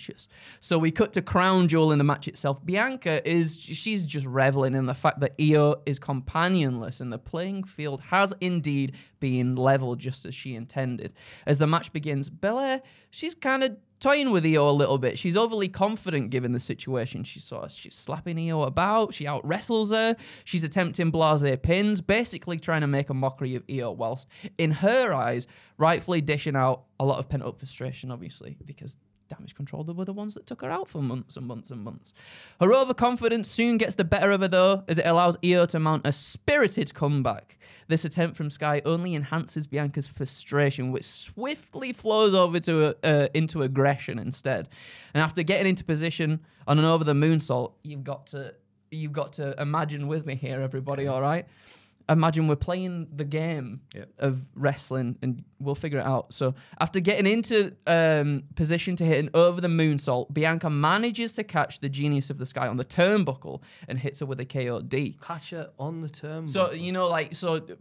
So we cut to Crown Jewel in the match itself. Bianca she's just reveling in the fact that Io is companionless, and the playing field has indeed been leveled just as she intended. As the match begins, Belair, she's kind of toying with Io a little bit. She's overly confident given the situation. She's slapping Io about. She out-wrestles her. She's attempting blasé pins, basically trying to make a mockery of Io, whilst, in her eyes, rightfully dishing out a lot of pent-up frustration, obviously, because Damage Control were the ones that took her out for months and months and months. Her overconfidence soon gets the better of her, though, as it allows Io to mount a spirited comeback. This attempt from Sky only enhances Bianca's frustration, which swiftly flows over to into aggression instead. And after getting into position on an over-the-moon moonsault, you've got to imagine with me here, everybody, all right? Imagine we're playing the game of wrestling and we'll figure it out. So after getting into position to hit an over the moonsault, Bianca manages to catch the Genius of the Sky on the turnbuckle and hits her with a KOD. Catch her on the turnbuckle. So, you know, like,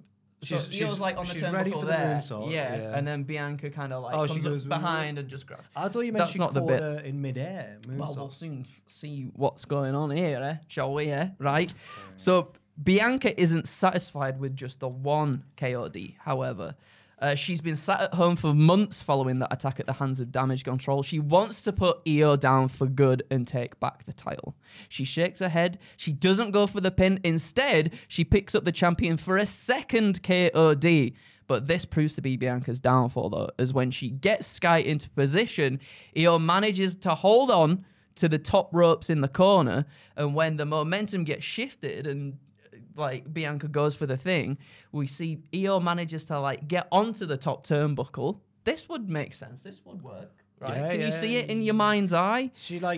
she's like on the turnbuckle ready for the there. moonsault. Yeah, and then Bianca kind of like comes up behind and just grabs. I thought you meant she caught her in midair. Well, we'll soon see what's going on here, shall we? Right. So Bianca isn't satisfied with just the one KOD, however. She's been sat at home for months following that attack at the hands of Damage Control. She wants to put Io down for good and take back the title. She shakes her head. She doesn't go for the pin. Instead, she picks up the champion for a second KOD. But this proves to be Bianca's downfall, though, as when she gets Sky into position, Io manages to hold on to the top ropes in the corner, and when the momentum gets shifted and like Bianca goes for the thing, we see Io manages to like get onto the top turnbuckle. This would make sense. This would work, right? Can you see it in your mind's eye?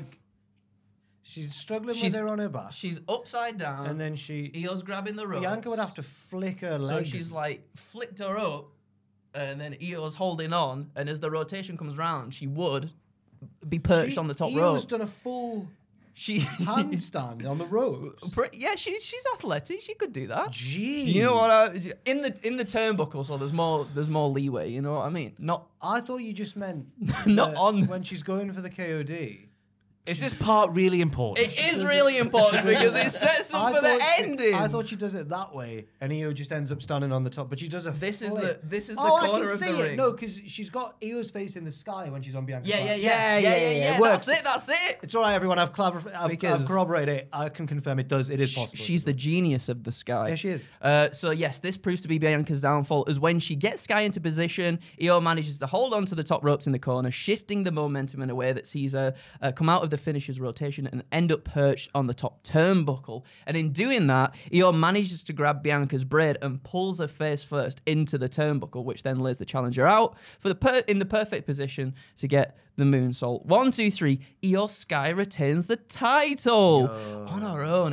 She's struggling with her on her back. She's upside down, and then Io's grabbing the ropes. Bianca would have to flick her legs. So she's like flicked her up, and then Io's holding on. And as the rotation comes round, she would be perched on the top rope. Io's done a full handstand on the ropes. Yeah, she's athletic. She could do that. Jeez. You know what? In the turnbuckle, so there's more leeway. You know what I mean? I thought you just meant not on when she's going for the KOD. Is this part really important? It is really important because it sets up for the ending. I thought she does it that way, and Io just ends up standing on the top. But she does a This is flip. the I corner can of see the it. ring. No, because she's got Io's face in the sky when she's on Bianca's back. Yeah. It works. That's it. It's all right, everyone. I've corroborated it. I can confirm it is possible. She's the genius of the Sky. Yeah, she is. So yes, this proves to be Bianca's downfall, as when she gets Sky into position, Io manages to hold on to the top ropes in the corner, shifting the momentum in a way that sees her come out of the finisher's rotation and end up perched on the top turnbuckle. And in doing that, Io manages to grab Bianca's braid and pulls her face first into the turnbuckle, which then lays the challenger out in the perfect position to get the moonsault. 1, 2, 3. Io Sky retains the title on her own.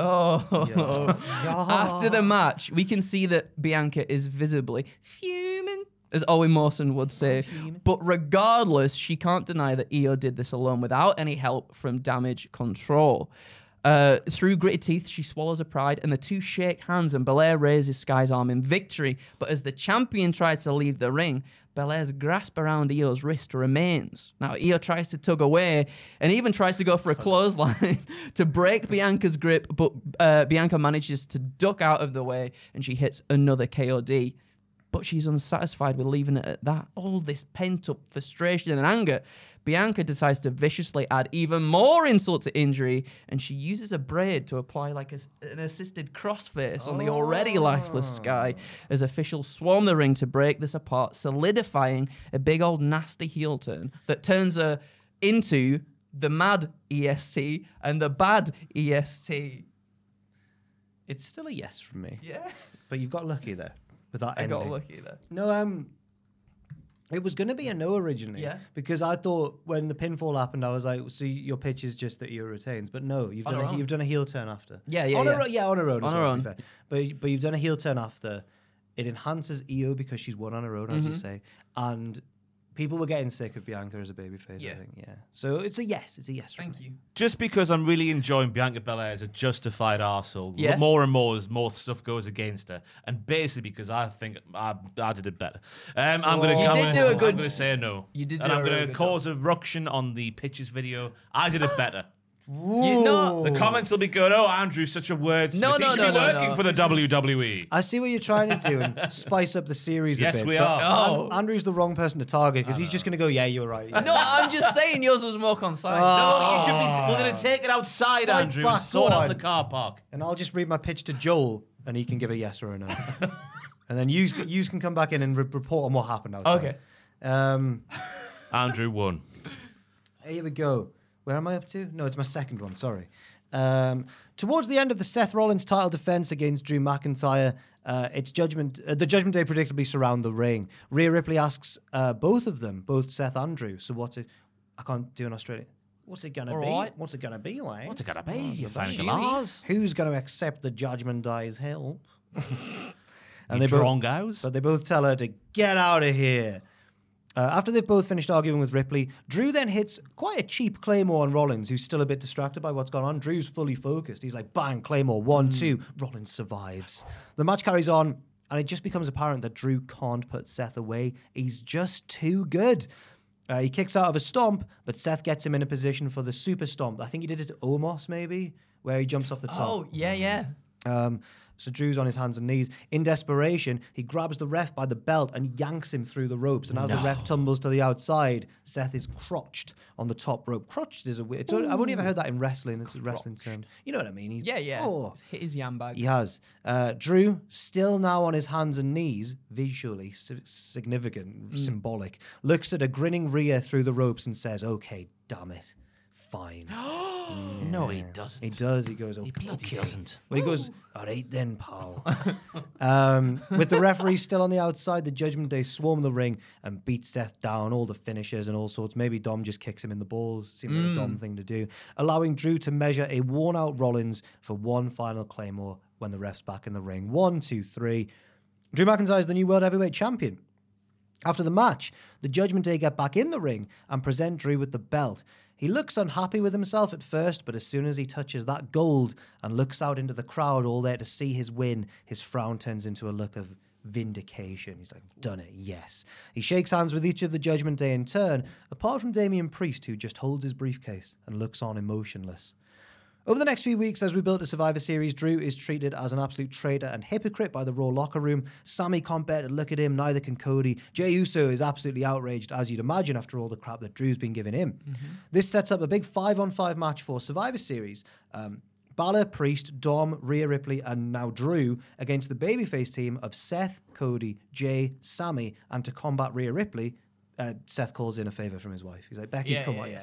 After the match, we can see that Bianca is visibly fuming, as Owen Mawson would say. But regardless, she can't deny that Io did this alone without any help from Damage Control. Through gritted teeth, she swallows her pride, and the two shake hands, and Belair raises Sky's arm in victory. But as the champion tries to leave the ring, Belair's grasp around Io's wrist remains. Now, Io tries to tug away and even tries to go for a clothesline to break Bianca's grip, but Bianca manages to duck out of the way, and she hits another KOD. But she's unsatisfied with leaving it at that. All this pent-up frustration and anger. Bianca decides to viciously add even more insult to injury, and she uses a braid to apply like an assisted crossface on the already lifeless Sky, as officials swarm the ring to break this apart, solidifying a big old nasty heel turn that turns her into the mad EST and the bad EST. It's still a yes from me. Yeah. But you've got lucky there. with that I ending. got lucky there. No, it was going to be a no originally. Yeah. Because I thought when the pinfall happened, I was like, so your pitch is just that Io retains. But no, you've done a heel turn after. Yeah. On her own. On her own. But you've done a heel turn after. It enhances Io because she's won on her own, as you say. And people were getting sick of Bianca as a babyface, I think. Yeah. So it's a yes. It's a yes. Thank you. Just because I'm really enjoying Bianca Belair as a justified arsehole. Yeah. More and more as more stuff goes against her. And basically because I think I did it better. I'm going to say a no. You did and do I'm a really going to good cause a ruction on the pitches video. I did it better. You know, The comments will be going, oh, Andrew's such a wordsmith. No, He no, should no, be no, working no. for the WWE. I see what you're trying to do and spice up the series Yes, a bit. we but are. Andrew's the wrong person to target because he's just going to go, yeah, you're right. Yeah. no, I'm just saying yours was more concise. No, you should be. We're going to take it outside, Right Andrew, back, and sort go out on. in the car park. And I'll just read my pitch to Joel and he can give a yes or a no. And then you can come back in and report on what happened outside. Okay. Andrew won. Here we go. Where am I up to? No, it's my second one. Sorry. Towards the end of the Seth Rollins title defense against Drew McIntyre, the Judgment Day predictably surround the ring. Rhea Ripley asks both of them, both Seth and Drew. So I can't do an Australian. What's it gonna be? right. What's it gonna be like? What's it going to be? You find Shoot. Lars? Who's gonna accept the Judgment Day's help? And You they both, drongos? but they both tell her to get out of here. After they've both finished arguing with Ripley, Drew then hits quite a cheap Claymore on Rollins, who's still a bit distracted by what's gone on. Drew's fully focused. He's like, bang, Claymore, 1, 2. Rollins survives. The match carries on, and it just becomes apparent that Drew can't put Seth away. He's just too good. He kicks out of a stomp, but Seth gets him in a position for the super stomp. I think he did it to Omos, maybe, where he jumps off the top. Oh, yeah. So Drew's on his hands and knees. In desperation, he grabs the ref by the belt and yanks him through the ropes. And as the ref tumbles to the outside, Seth is crotched on the top rope. Crotched is a weird... I've only ever heard that in wrestling. It's a wrestling term. You know what I mean? He's, Yeah. Oh, He's hit his yam bags. he has. Drew, still now on his hands and knees, visually significant, symbolic, looks at a grinning Rhea through the ropes and says, okay, damn it. Fine. No, he doesn't. He does. He goes, He bloody doesn't. Well, he goes, all right then, pal. With the referee still on the outside, the Judgment Day swarm the ring and beat Seth down, all the finishers and all sorts. Maybe Dom just kicks him in the balls. Seems like a Dom thing to do. Allowing Drew to measure a worn-out Rollins for one final Claymore when the ref's back in the ring. 1, 2, 3. Drew McIntyre is the new World Heavyweight Champion. After the match, the Judgment Day get back in the ring and present Drew with the belt. He looks unhappy with himself at first, but as soon as he touches that gold and looks out into the crowd all there to see his win, his frown turns into a look of vindication. He's like, I've done it, yes. He shakes hands with each of the Judgment Day in turn, apart from Damian Priest, who just holds his briefcase and looks on emotionless. Over the next few weeks, as we build a Survivor Series, Drew is treated as an absolute traitor and hypocrite by the Raw locker room. Sami can't bear to look at him, neither can Cody. Jey Uso is absolutely outraged, as you'd imagine, after all the crap that Drew's been giving him. This sets up a big 5-on-5 match for Survivor Series. Balor, Priest, Dom, Rhea Ripley, and now Drew against the babyface team of Seth, Cody, Jey, Sami, and to combat Rhea Ripley, Seth calls in a favor from his wife. He's like, Becky, come on.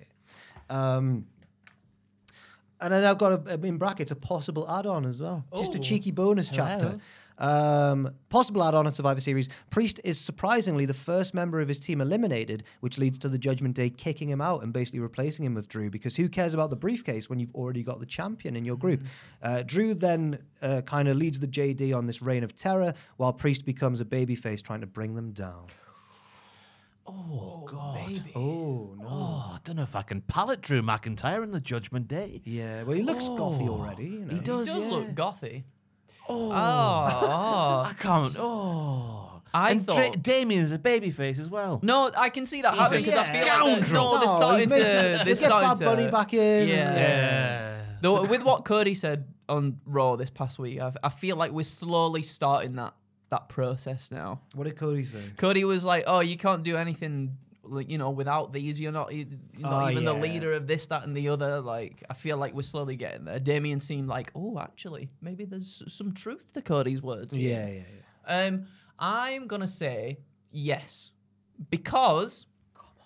And then I've got, in brackets, a possible add-on as well. Just a cheeky bonus chapter. Possible add-on at Survivor Series. Priest is surprisingly the first member of his team eliminated, which leads to the Judgment Day kicking him out and basically replacing him with Drew, because who cares about the briefcase when you've already got the champion in your group? Drew then kind of leads the JD on this reign of terror, while Priest becomes a babyface trying to bring them down. Oh, God. Baby. Oh, no. Oh, I don't know if I can palate Drew McIntyre in the Judgment Day. Yeah, well, he looks gothy already. You know. He does, He does yeah. look gothy. Oh. Oh. I can't. Oh. I and thought... Damien's a babyface as well. No, I can see that happening because I feel like scoundrel. they're starting to. They're Let's get Bad starting Bunny to. back in. Yeah. Though, with what Cody said on Raw this past week, I feel like we're slowly starting that process now. What did Cody say? Cody was like, "Oh, you can't do anything, like, you know, without these. You're not even the leader of this, that, and the other." Like, I feel like we're slowly getting there. Damien seemed like, "Oh, actually, maybe there's some truth to Cody's words." Yeah. I'm gonna say yes because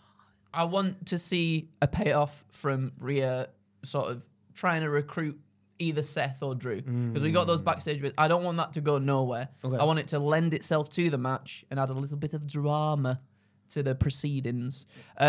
I want to see a payoff from Rhea, sort of trying to recruit either Seth or Drew because we got those backstage bits. I don't want that to go nowhere. Okay. I want it to lend itself to the match and add a little bit of drama to the proceedings.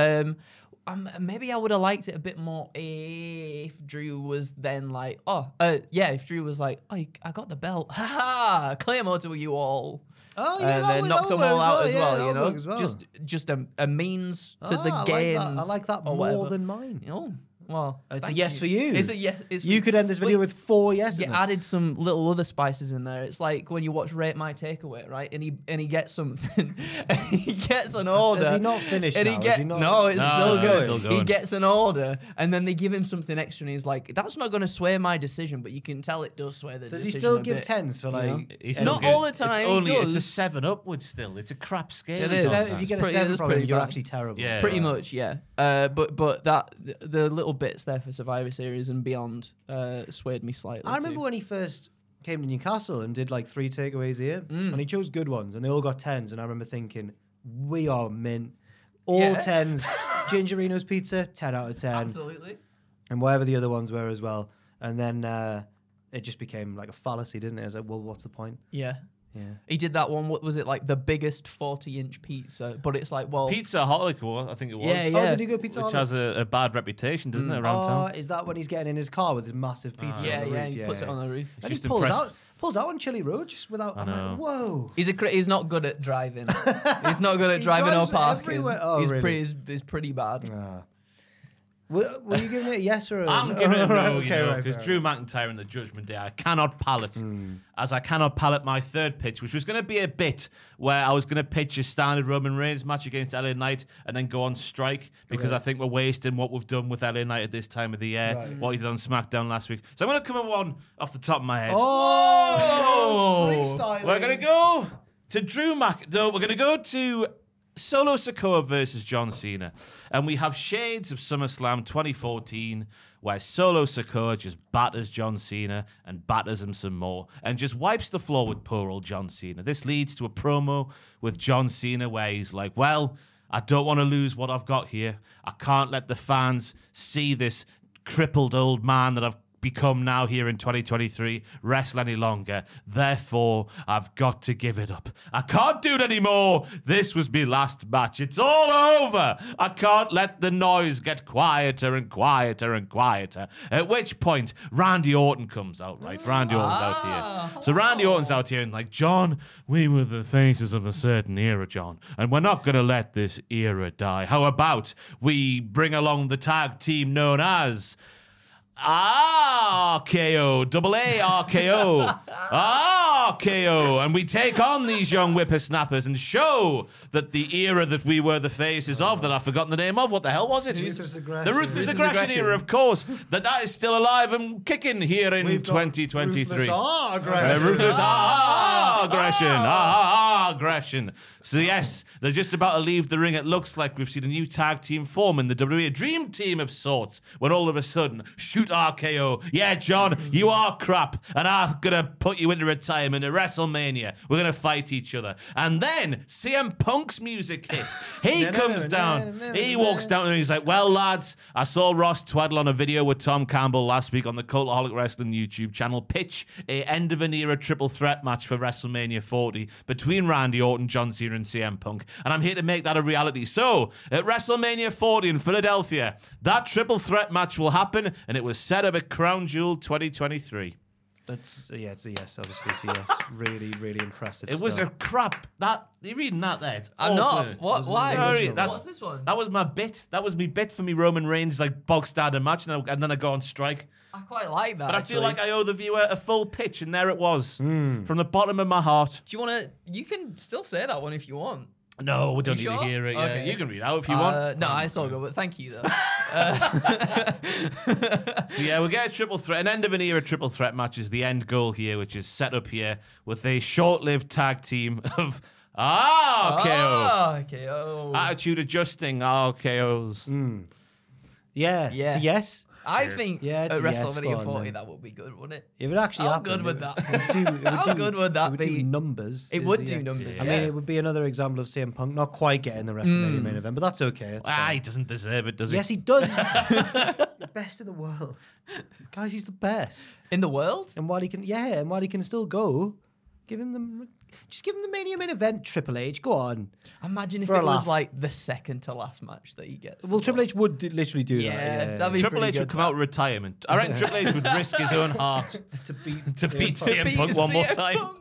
Maybe I would have liked it a bit more if Drew was then like, if Drew was like, I got the belt, ha, Claymore to you all. Oh, yeah, and that then would- knocked that them would all work out as as well, well, yeah, you that know, would work as well. just a means to the I games. I like that or more whatever. than mine. Oh, well, It's a thank yes you. for you. It's a yes. You could end this video with 4 yeses. You added some little other spices in there. It's like when you watch Rate My Takeaway, right? And he gets something. And he gets an order. Has he not finished and now? He Is he not- No, it's No, still no, good. it's still going. He gets an order, and then they give him something extra, and he's like, "That's not going to sway my decision," but you can tell it does sway the Does decision. he still a give bit, 10s for you know? like? He's Not still all good. the time, It's he only it's a does. 7 upwards still. It's a crap scale. It is. If you get a pretty- 7 it's from him, pretty you're bad. actually terrible. Yeah. Pretty much, yeah. But that the little bits there for Survivor Series and beyond swayed me slightly. I remember too. when he first came to Newcastle and did like 3 takeaways here, and he chose good ones, and they all got 10s. And I remember thinking, we are mint. All Yeah. 10s. Gingerino's Pizza, 10 out of 10. Absolutely. And whatever the other ones were as well. And then it just became like a fallacy, didn't it? I was like, well, what's the point? Yeah. Yeah. He did that one. What was it like? The biggest 40-inch pizza, but it's like, well, Pizza Holic, I think it was. Yeah, Oh, yeah. did he go Pizza Which Hut? has a bad reputation, doesn't it, around town? Is that when he's getting in his car with his massive pizza? yeah, on the yeah. roof? He puts it on the roof. And he Just pulls impressed. out on Chili Road just without. I'm know. like, whoa. He's not good at driving. He's not good at He driving or drives parking. everywhere. Oh, he's really? he's pretty bad. Were you giving it a yes or a I'm giving it a Right, no, okay, because fair Drew McIntyre in the Judgment Day, I cannot palate, as I cannot palate my third pitch, which was going to be a bit where I was going to pitch a standard Roman Reigns match against LA Knight and then go on strike, because I think we're wasting what we've done with LA Knight at this time of the year, what he did on SmackDown last week. So I'm going to come with one off the top of my head. Oh, it's freestyling. We're going to go to we're going to go to Solo Sikoa versus John Cena. And we have shades of SummerSlam 2014 where Solo Sikoa just batters John Cena and batters him some more and just wipes the floor with poor old John Cena. This leads to a promo with John Cena where he's like, well, I don't want to lose what I've got here. I can't let the fans see this crippled old man that I've become now here in 2023 wrestle any longer. Therefore, I've got to give it up. I can't do it anymore. This was my last match. It's all over. I can't let the noise get quieter and quieter and quieter. At which point, Randy Orton comes out, right? Randy Orton's out here. So Randy Orton's out here and like, John, we were the faces of a certain era, John, and we're not going to let this era die. How about we bring along the tag team known as RKO, RKO, RKO, and we take on these young whippersnappers and show that the era that we were the faces of, that I've forgotten the name of, what the hell was it? Ruthless Aggression. The Ruthless Aggression era, of course, that is still alive and kicking here in 2023. Ruthless Ruthless aggression. So yes, they're just about to leave the ring. It looks like we've seen a new tag team form in the WWE, a dream team of sorts, when all of a sudden, shoot RKO. Yeah, John, you are crap, and I'm going to put you into retirement at WrestleMania. We're going to fight each other. And then CM Punk's music hit. He comes down. He walks down and he's like, well, lads, I saw Ross Twaddle on a video with Tom Campbell last week on the Cultaholic Wrestling YouTube channel pitch a end of an era triple threat match for WrestleMania 40 between Randy Orton, John Cena, and CM Punk. And I'm here to make that a reality. So, at WrestleMania 40 in Philadelphia, that triple threat match will happen, and it was set up at Crown Jewel 2023. It's a yes, obviously. It's a yes. Really, really impressive. It was a stuff. crap. You're reading that there. It's I'm awful. not. What? Why? original. What's this one? That was my bit. That was me bit for me Roman Reigns like bog standard match, and then I go on strike. I quite like that. But I feel actually. like I owe the viewer a full pitch, and there it was from the bottom of my heart. Do you want to? You can still say that one if you want. No, we don't You need sure? to hear it. Yeah, Okay. you can read out if you want. No, I saw good, but thank you though. So yeah, we'll get a triple threat. An end of an era triple threat match is the end goal here, which is set up here with a short-lived tag team of RKO. RKO. Attitude adjusting RKOs. Yeah. Yeah. It's a yes. I think Yeah, it's at a yes, WrestleMania go on 40 then. that would be good, wouldn't it? It would actually How happen. good would It that would do, it would How do- good would that it would be? do numbers. It would do numbers. I Yeah. mean, it would be another example of CM Punk not quite getting the WrestleMania main event, but that's okay. It's Ah, fine. he doesn't deserve it, does he? Yes, he does. best in the world. Guys, he's the best. In the world? And while he can still go, give him the Mania main event, Triple H. Go on. Imagine if For a it was laugh. like the second to last match that he gets. Well, Triple H would literally do that. Yeah, that'd be Triple pretty H would good, come out of retirement. I reckon Triple H would risk his own heart to beat CM Punk one more CM time. Punk.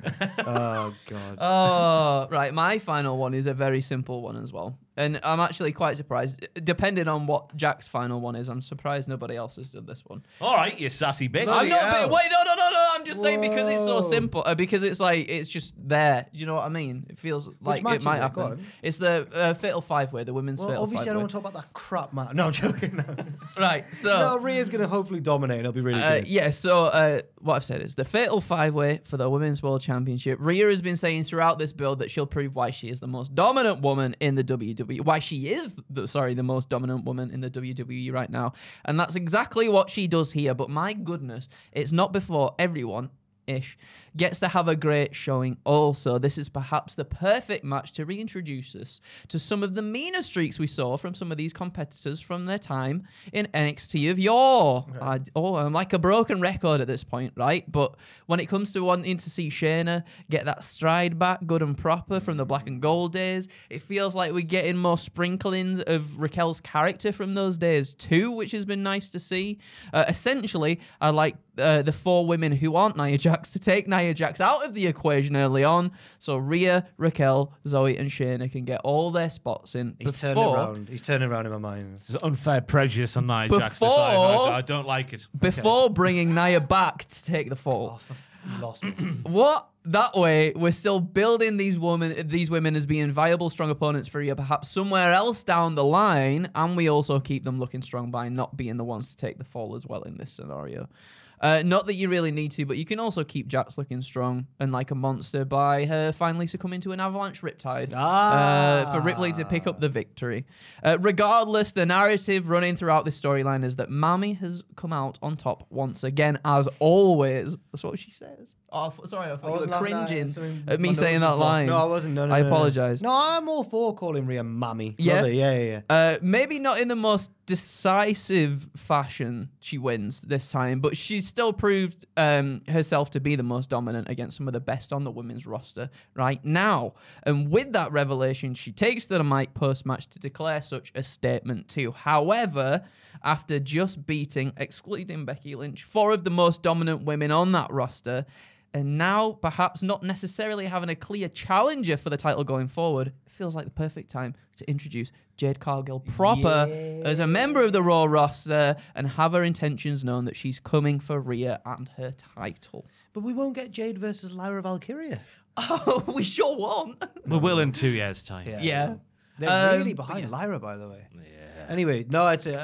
Oh god. Oh, right. My final one is a very simple one as well. And I'm actually quite surprised. Depending on what Jack's final one is, I'm surprised nobody else has done this one. All right, you sassy bitch. Bloody I'm not. hell. Wait, no. I'm just saying because it's so Whoa. simple. Because it's like it's just there. Do you know what I mean? It feels like match it might is it? Go happen. on. It's the Fatal Five Way, the women's Well, Fatal obviously, I Five don't Way. want to talk about that crap match. No, I'm joking. No, Right. So no Rhea's going to hopefully dominate. It'll be really good. yeah, so what I've said is the Fatal Five-Way for the Women's World Championship. Rhea has been saying throughout this build that she'll prove why she is the most dominant woman in the WWE. Why she is, the most dominant woman in the WWE right now. And that's exactly what she does here. But my goodness, it's not before everyone-ish gets to have a great showing also. This is perhaps the perfect match to reintroduce us to some of the meaner streaks we saw from some of these competitors from their time in NXT of yore. I'm like a broken record at this point, right? But when it comes to wanting to see Shayna get that stride back good and proper from the black and gold days, it feels like we're getting more sprinklings of Raquel's character from those days too, which has been nice to see. Essentially, I like the four women who aren't Nia Jax to take Nia Jax out of the equation early on, so Rhea, Raquel, Zoe, and Shayna can get all their spots in. He's turning around. He's turning around in my mind. It's unfair prejudice on Nia Jax. Before- I don't like it. Before bringing Nia back to take the fall. You lost me. What? That way, we're still building these women as being viable, strong opponents for Rhea, perhaps somewhere else down the line, and we also keep them looking strong by not being the ones to take the fall as well in this scenario. Not that you really need to, but you can also keep Jax looking strong and like a monster by her finally succumbing to an avalanche Riptide for Ripley to pick up the victory. Regardless, the narrative running throughout this storyline is that Mami has come out on top once again, as always. That's what she says. Oh, sorry, I thought you were cringing at me saying that line. No, I wasn't. No, I apologize. No, I'm all for calling Rhea Mammy. Yeah? Love it. Yeah. Maybe not in the most decisive fashion she wins this time, but she's still proved herself to be the most dominant against some of the best on the women's roster right now. And with that revelation, she takes to the mic post-match to declare such a statement too. However, after just beating, excluding Becky Lynch, 4 of the most dominant women on that roster, and now perhaps not necessarily having a clear challenger for the title going forward, it feels like the perfect time to introduce Jade Cargill proper as a member of the Raw roster and have her intentions known that she's coming for Rhea and her title. But we won't get Jade versus Lyra Valkyria. Oh, we sure won't. We will in 2 years' time. Yeah. They're really behind Lyra, by the way. Yeah. Anyway, no,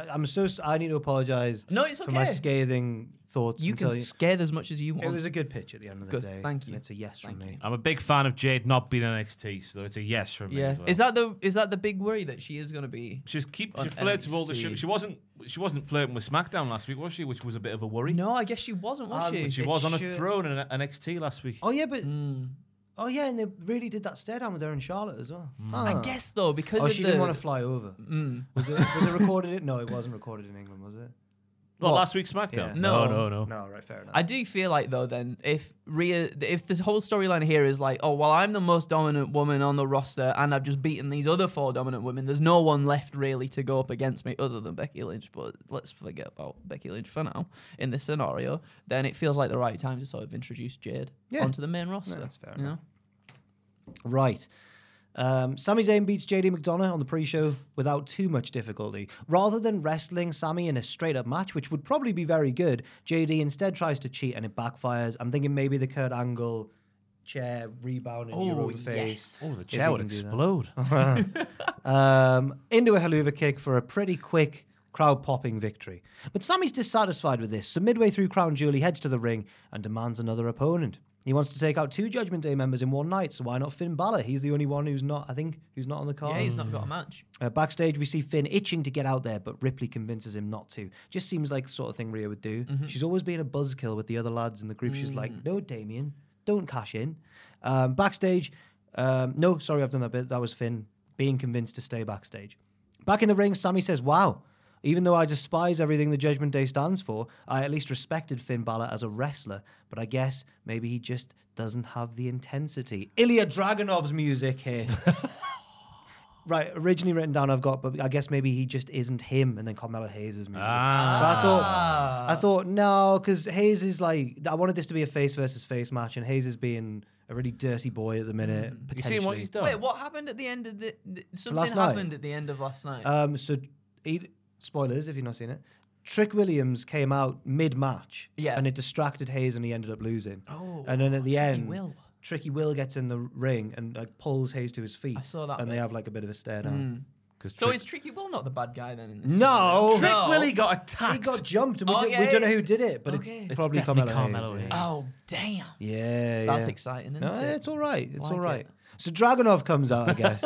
I need to apologize. No, it's for my okay. scathing thoughts. You and can tell scare as much as you It want. was a good pitch at the end of the Good, day. thank you. And it's a yes from me. I'm a big fan of Jade not being NXT, so it's a yes from me. Yeah. As well. Is that the big worry that she is going to be? She on flirts with all the NXT. shit. She wasn't flirting with SmackDown last week, was she? Which was a bit of a worry. No, I guess she wasn't, was she? She It was on a should- throne in NXT last week. Oh, yeah, but... Oh, yeah, and they really did that stare down with her and Charlotte as well. I guess, though, because Oh, of she the... didn't want to fly over. Was it recorded? No, it wasn't recorded in England, was it? Well, What? last week's SmackDown. Yeah. No. No, right, fair enough. I do feel like, though, then, if the whole storyline here is like, oh, well, I'm the most dominant woman on the roster and I've just beaten these other 4 dominant women, there's no one left really to go up against me other than Becky Lynch, but let's forget about Becky Lynch for now in this scenario, then it feels like the right time to sort of introduce Jade onto the main roster. No, that's fair you enough. know? Right. Sami Zayn beats JD McDonough on the pre-show without too much difficulty. Rather than wrestling Sami in a straight-up match, which would probably be very good, JD instead tries to cheat and it backfires. I'm thinking maybe the Kurt Angle chair rebound in your own face. yes. Oh, the chair would can do that. explode. Into a haluva kick for a pretty quick crowd-popping victory. But Sami's dissatisfied with this, so midway through Crown Jewel, he heads to the ring and demands another opponent. He wants to take out 2 Judgment Day members in one night, so why not Finn Balor? He's the only one who's not on the card. Yeah, he's not got a match. Backstage, we see Finn itching to get out there, but Ripley convinces him not to. Just seems like the sort of thing Rhea would do. She's always been a buzzkill with the other lads in the group. She's like, no, Damien, don't cash in. Backstage, no, sorry, I've done that bit. That was Finn being convinced to stay backstage. Back in the ring, Sami says, wow, Even though I despise everything the Judgment Day stands for, I at least respected Finn Balor as a wrestler. But I guess maybe he just doesn't have the intensity. Ilya Dragunov's music hits. Right, originally written down I've got, but I guess maybe he just isn't him, and then Carmelo Hayes' music. But I thought no, because Hayes is like, I wanted this to be a face versus face match, and Hayes is being a really dirty boy at the minute. You Potentially. seen what he's done? Wait, what happened at the end of something Last night? happened at the end of last night. Spoilers if you've not seen it. Trick Williams came out mid-match, Yeah. and it distracted Hayes, and he ended up losing. Oh, and then at the Tricky end, Will. Tricky Will gets in the ring and like pulls Hayes to his feet. I saw that and they bit. have like a bit of a stare down. So is Tricky Will not the bad guy then? In this No, season? Trick No. Willie got attacked. he got jumped. And we Okay. don't know who did it, but Okay. it's probably It's definitely Carmelo Carmelo Hayes. Hayes. Oh damn! Yeah, That's yeah. exciting, isn't No, it? it's all right. It's Like all right. it. So Dragunov comes out, I guess,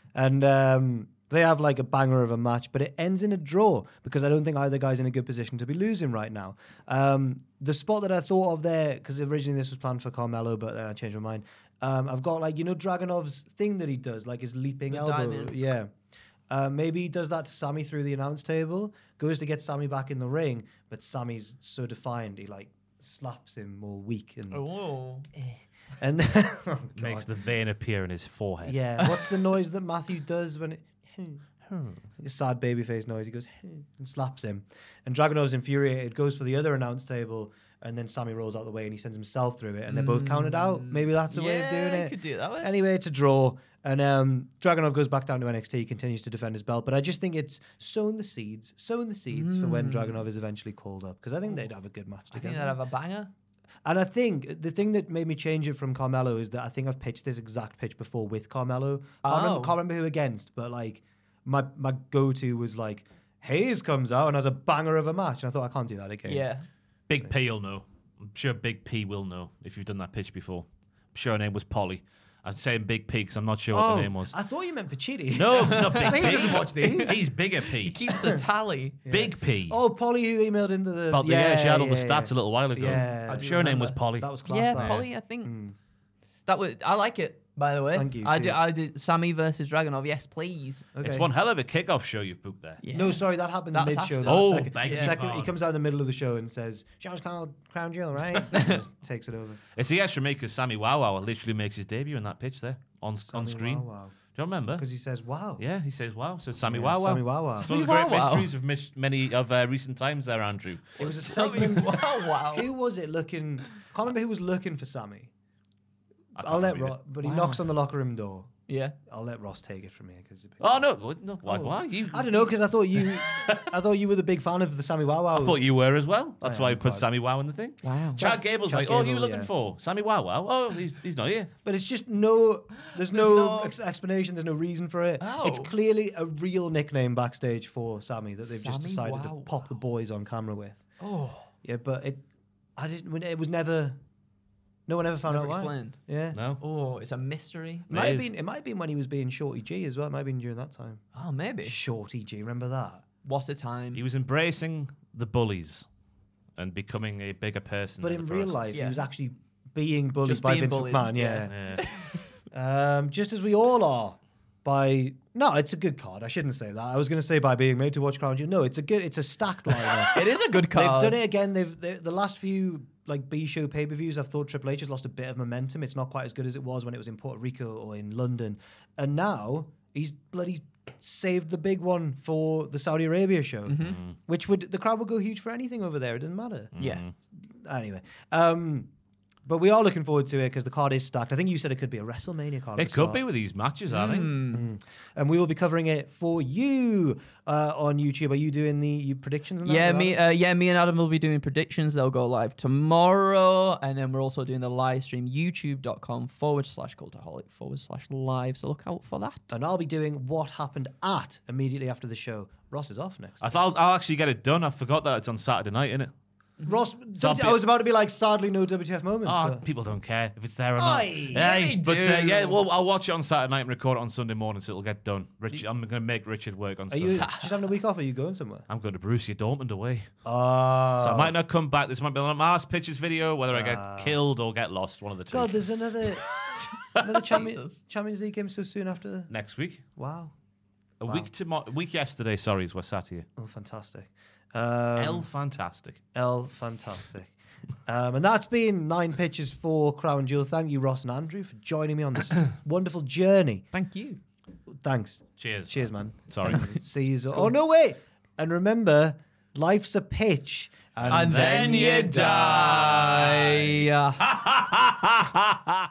and they have like a banger of a match, but it ends in a draw because I don't think either guy's in a good position to be losing right now. The spot that I thought of there, because originally this was planned for Carmelo, but then I changed my mind. I've got like, Dragunov's thing that he does, like his leaping The elbow. dive in. Yeah. Maybe he does that to Sammy through the announce table, goes to get Sammy back in the ring, but Sammy's so defiant, he like slaps him all weak and Oh, and then, Makes the vein appear in his forehead. yeah. What's the noise that Matthew does when it like a sad babyface noise? He goes and slaps him, and Dragunov's infuriated, goes for the other announce table, and then Sammy rolls out the way and he sends himself through it, and they're both counted out. Maybe that's a way of doing you it. could do it that way. Anyway, it's a draw, and Dragunov goes back down to NXT, continues to defend his belt, but I just think it's sowing the seeds for when Dragunov is eventually called up, because I think they'd have a good match I together. think they'd have a banger. And I think the thing that made me change it from Carmelo is that I think I've pitched this exact pitch before with Carmelo. Can't remember who against, but like my go-to was like Hayes comes out and has a banger of a match, and I thought I can't do that again. Yeah. Big P will know. I'm sure Big P will know if you've done that pitch before. I'm sure her name was Polly. I'm saying Big P because I'm not sure what the name was. I thought you meant Pachiti. No, not Big He P. doesn't watch these. He's Bigger P. He keeps a tally. Big P. Oh, Polly who emailed into the... About the, she had all the stats a little while ago. Yeah. I'm I do sure her name was remember. Polly. That was class. Yeah, that. Polly. I think that was. I like it. By the way, Thank you, I too. did Sammy versus Dragunov. Yes, please. Okay. It's one hell of a kickoff show you've booked there. Yeah. No, sorry, that happened That's mid-show. after. That was Oh, second. beg your Second, he pardon. comes out in the middle of the show and says, "Show's called Crown Jewel, right?" And just takes it over. It's the extra make because Sammy Wow Wow literally makes his debut in that pitch there on Sammy screen. Wow Wow. Do you remember? Because he says, "Wow." Yeah, he says wow. So it's Sammy Yeah, Wow Wow. Sammy Wow Wow. It's one of the Sammy great Wow Wow. mysteries of many of recent times there, Andrew. It was a Sammy segment. Wow. Who was it looking? Can't remember who was looking for Sammy. I I'll can't let read Ross, it. but he knocks on the locker room door. Yeah. I'll let Ross take it from here because. Oh no! Why? You? I don't know because I thought you were the big fan of the Sammy Wow Wow. I thought you were as well. That's I why I am put quite. Sammy Wow in the thing. Wow. Chad Gable's Chad like, oh, you Gable, looking yeah. for Sammy Wow Wow? Oh, he's not here. But it's just there's no no- explanation. There's no reason for it. Oh. It's clearly a real nickname backstage for Sammy that they've just Sammy decided Wow to pop the boys on camera with. Oh. Yeah, but it was never. No one ever found Never out why. explained. Yeah. No. Oh, it's a mystery. It might have is. been. It might have been when he was being Shorty G as well. It might have been during that time. Oh, maybe. Shorty G, remember that? What a time. He was embracing the bullies and becoming a bigger person. But than in the real person. life, Yeah. he was actually being bullied Just by being Vince bullied, McMahon. yeah. Yeah. Just as we all are. No, it's a good card. I shouldn't say that. I was going to say by being made to watch Crown Jewel. No, it's a stacked lineup. It is a good card. They've done it again. The last few like B show pay per views. I've thought Triple H has lost a bit of momentum. It's not quite as good as it was when it was in Puerto Rico or in London. And now he's bloody saved the big one for the Saudi Arabia show, which the crowd would go huge for anything over there. It doesn't matter. Yeah. Anyway, but we are looking forward to it because the card is stacked. I think you said it could be a WrestleMania card. at It the could start. be with these matches, I think. And we will be covering it for you on YouTube. Are you doing the predictions? And that Yeah, with Adam? me and Adam will be doing predictions. They'll go live tomorrow. And then we're also doing the live stream, youtube.com/cultaholic/live. So look out for that. And I'll be doing what happened at immediately after the show. Ross is off next. I thought I'll actually get it done. I forgot that it's on Saturday night, innit? Ross, So I was about to be like, sadly, no WTF moments. Oh, but people don't care if it's there or not. Aye. Yeah, they but do. yeah, well, I'll watch it on Saturday night and record it on Sunday morning, so it'll get done. I'm going to make Richard work on are Sunday. you just having a week off? Or are you going somewhere? I'm going to Borussia Dortmund away. So Oh, I might not come back. This might be on my ass pitches video, whether I get killed or get lost, one of the two. God, there's another Jesus. Champions League game so soon after. Next week. Wow. A week yesterday, sorry, as we're sat here. Oh, fantastic. Fantastic. Fantastic. And that's been 9 pitches for Crown Jewel. Thank you, Ross and Andrew, for joining me on this wonderful journey. Thank you. Thanks. Cheers, man. Sorry. See you. Cool. Oh, no, wait. And remember, life's a pitch. And then you die.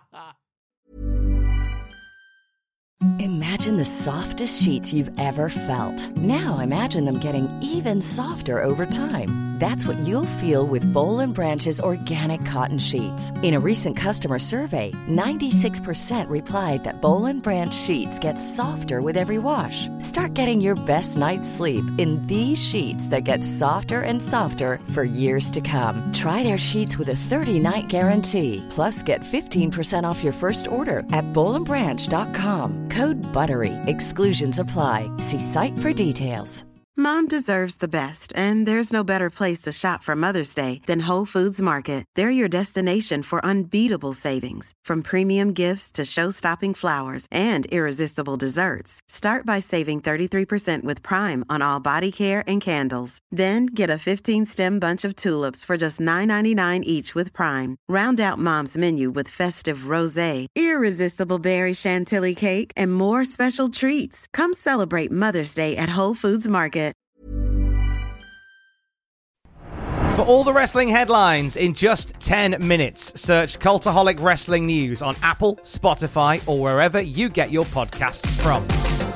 Imagine the softest sheets you've ever felt. Now imagine them getting even softer over time. That's what you'll feel with Boll & Branch's organic cotton sheets. In a recent customer survey, 96% replied that Boll & Branch sheets get softer with every wash. Start getting your best night's sleep in these sheets that get softer and softer for years to come. Try their sheets with a 30-night guarantee. Plus, get 15% off your first order at bollandbranch.com. Code BUTTERY. Exclusions apply. See site for details. Mom deserves the best, and there's no better place to shop for Mother's Day than Whole Foods Market. They're your destination for unbeatable savings, from premium gifts to show-stopping flowers and irresistible desserts. Start by saving 33% with Prime on all body care and candles. Then get a 15-stem bunch of tulips for just $9.99 each with Prime. Round out Mom's menu with festive rosé, irresistible berry chantilly cake, and more special treats. Come celebrate Mother's Day at Whole Foods Market. For all the wrestling headlines in just 10 minutes, search Cultaholic Wrestling News on Apple, Spotify, or wherever you get your podcasts from.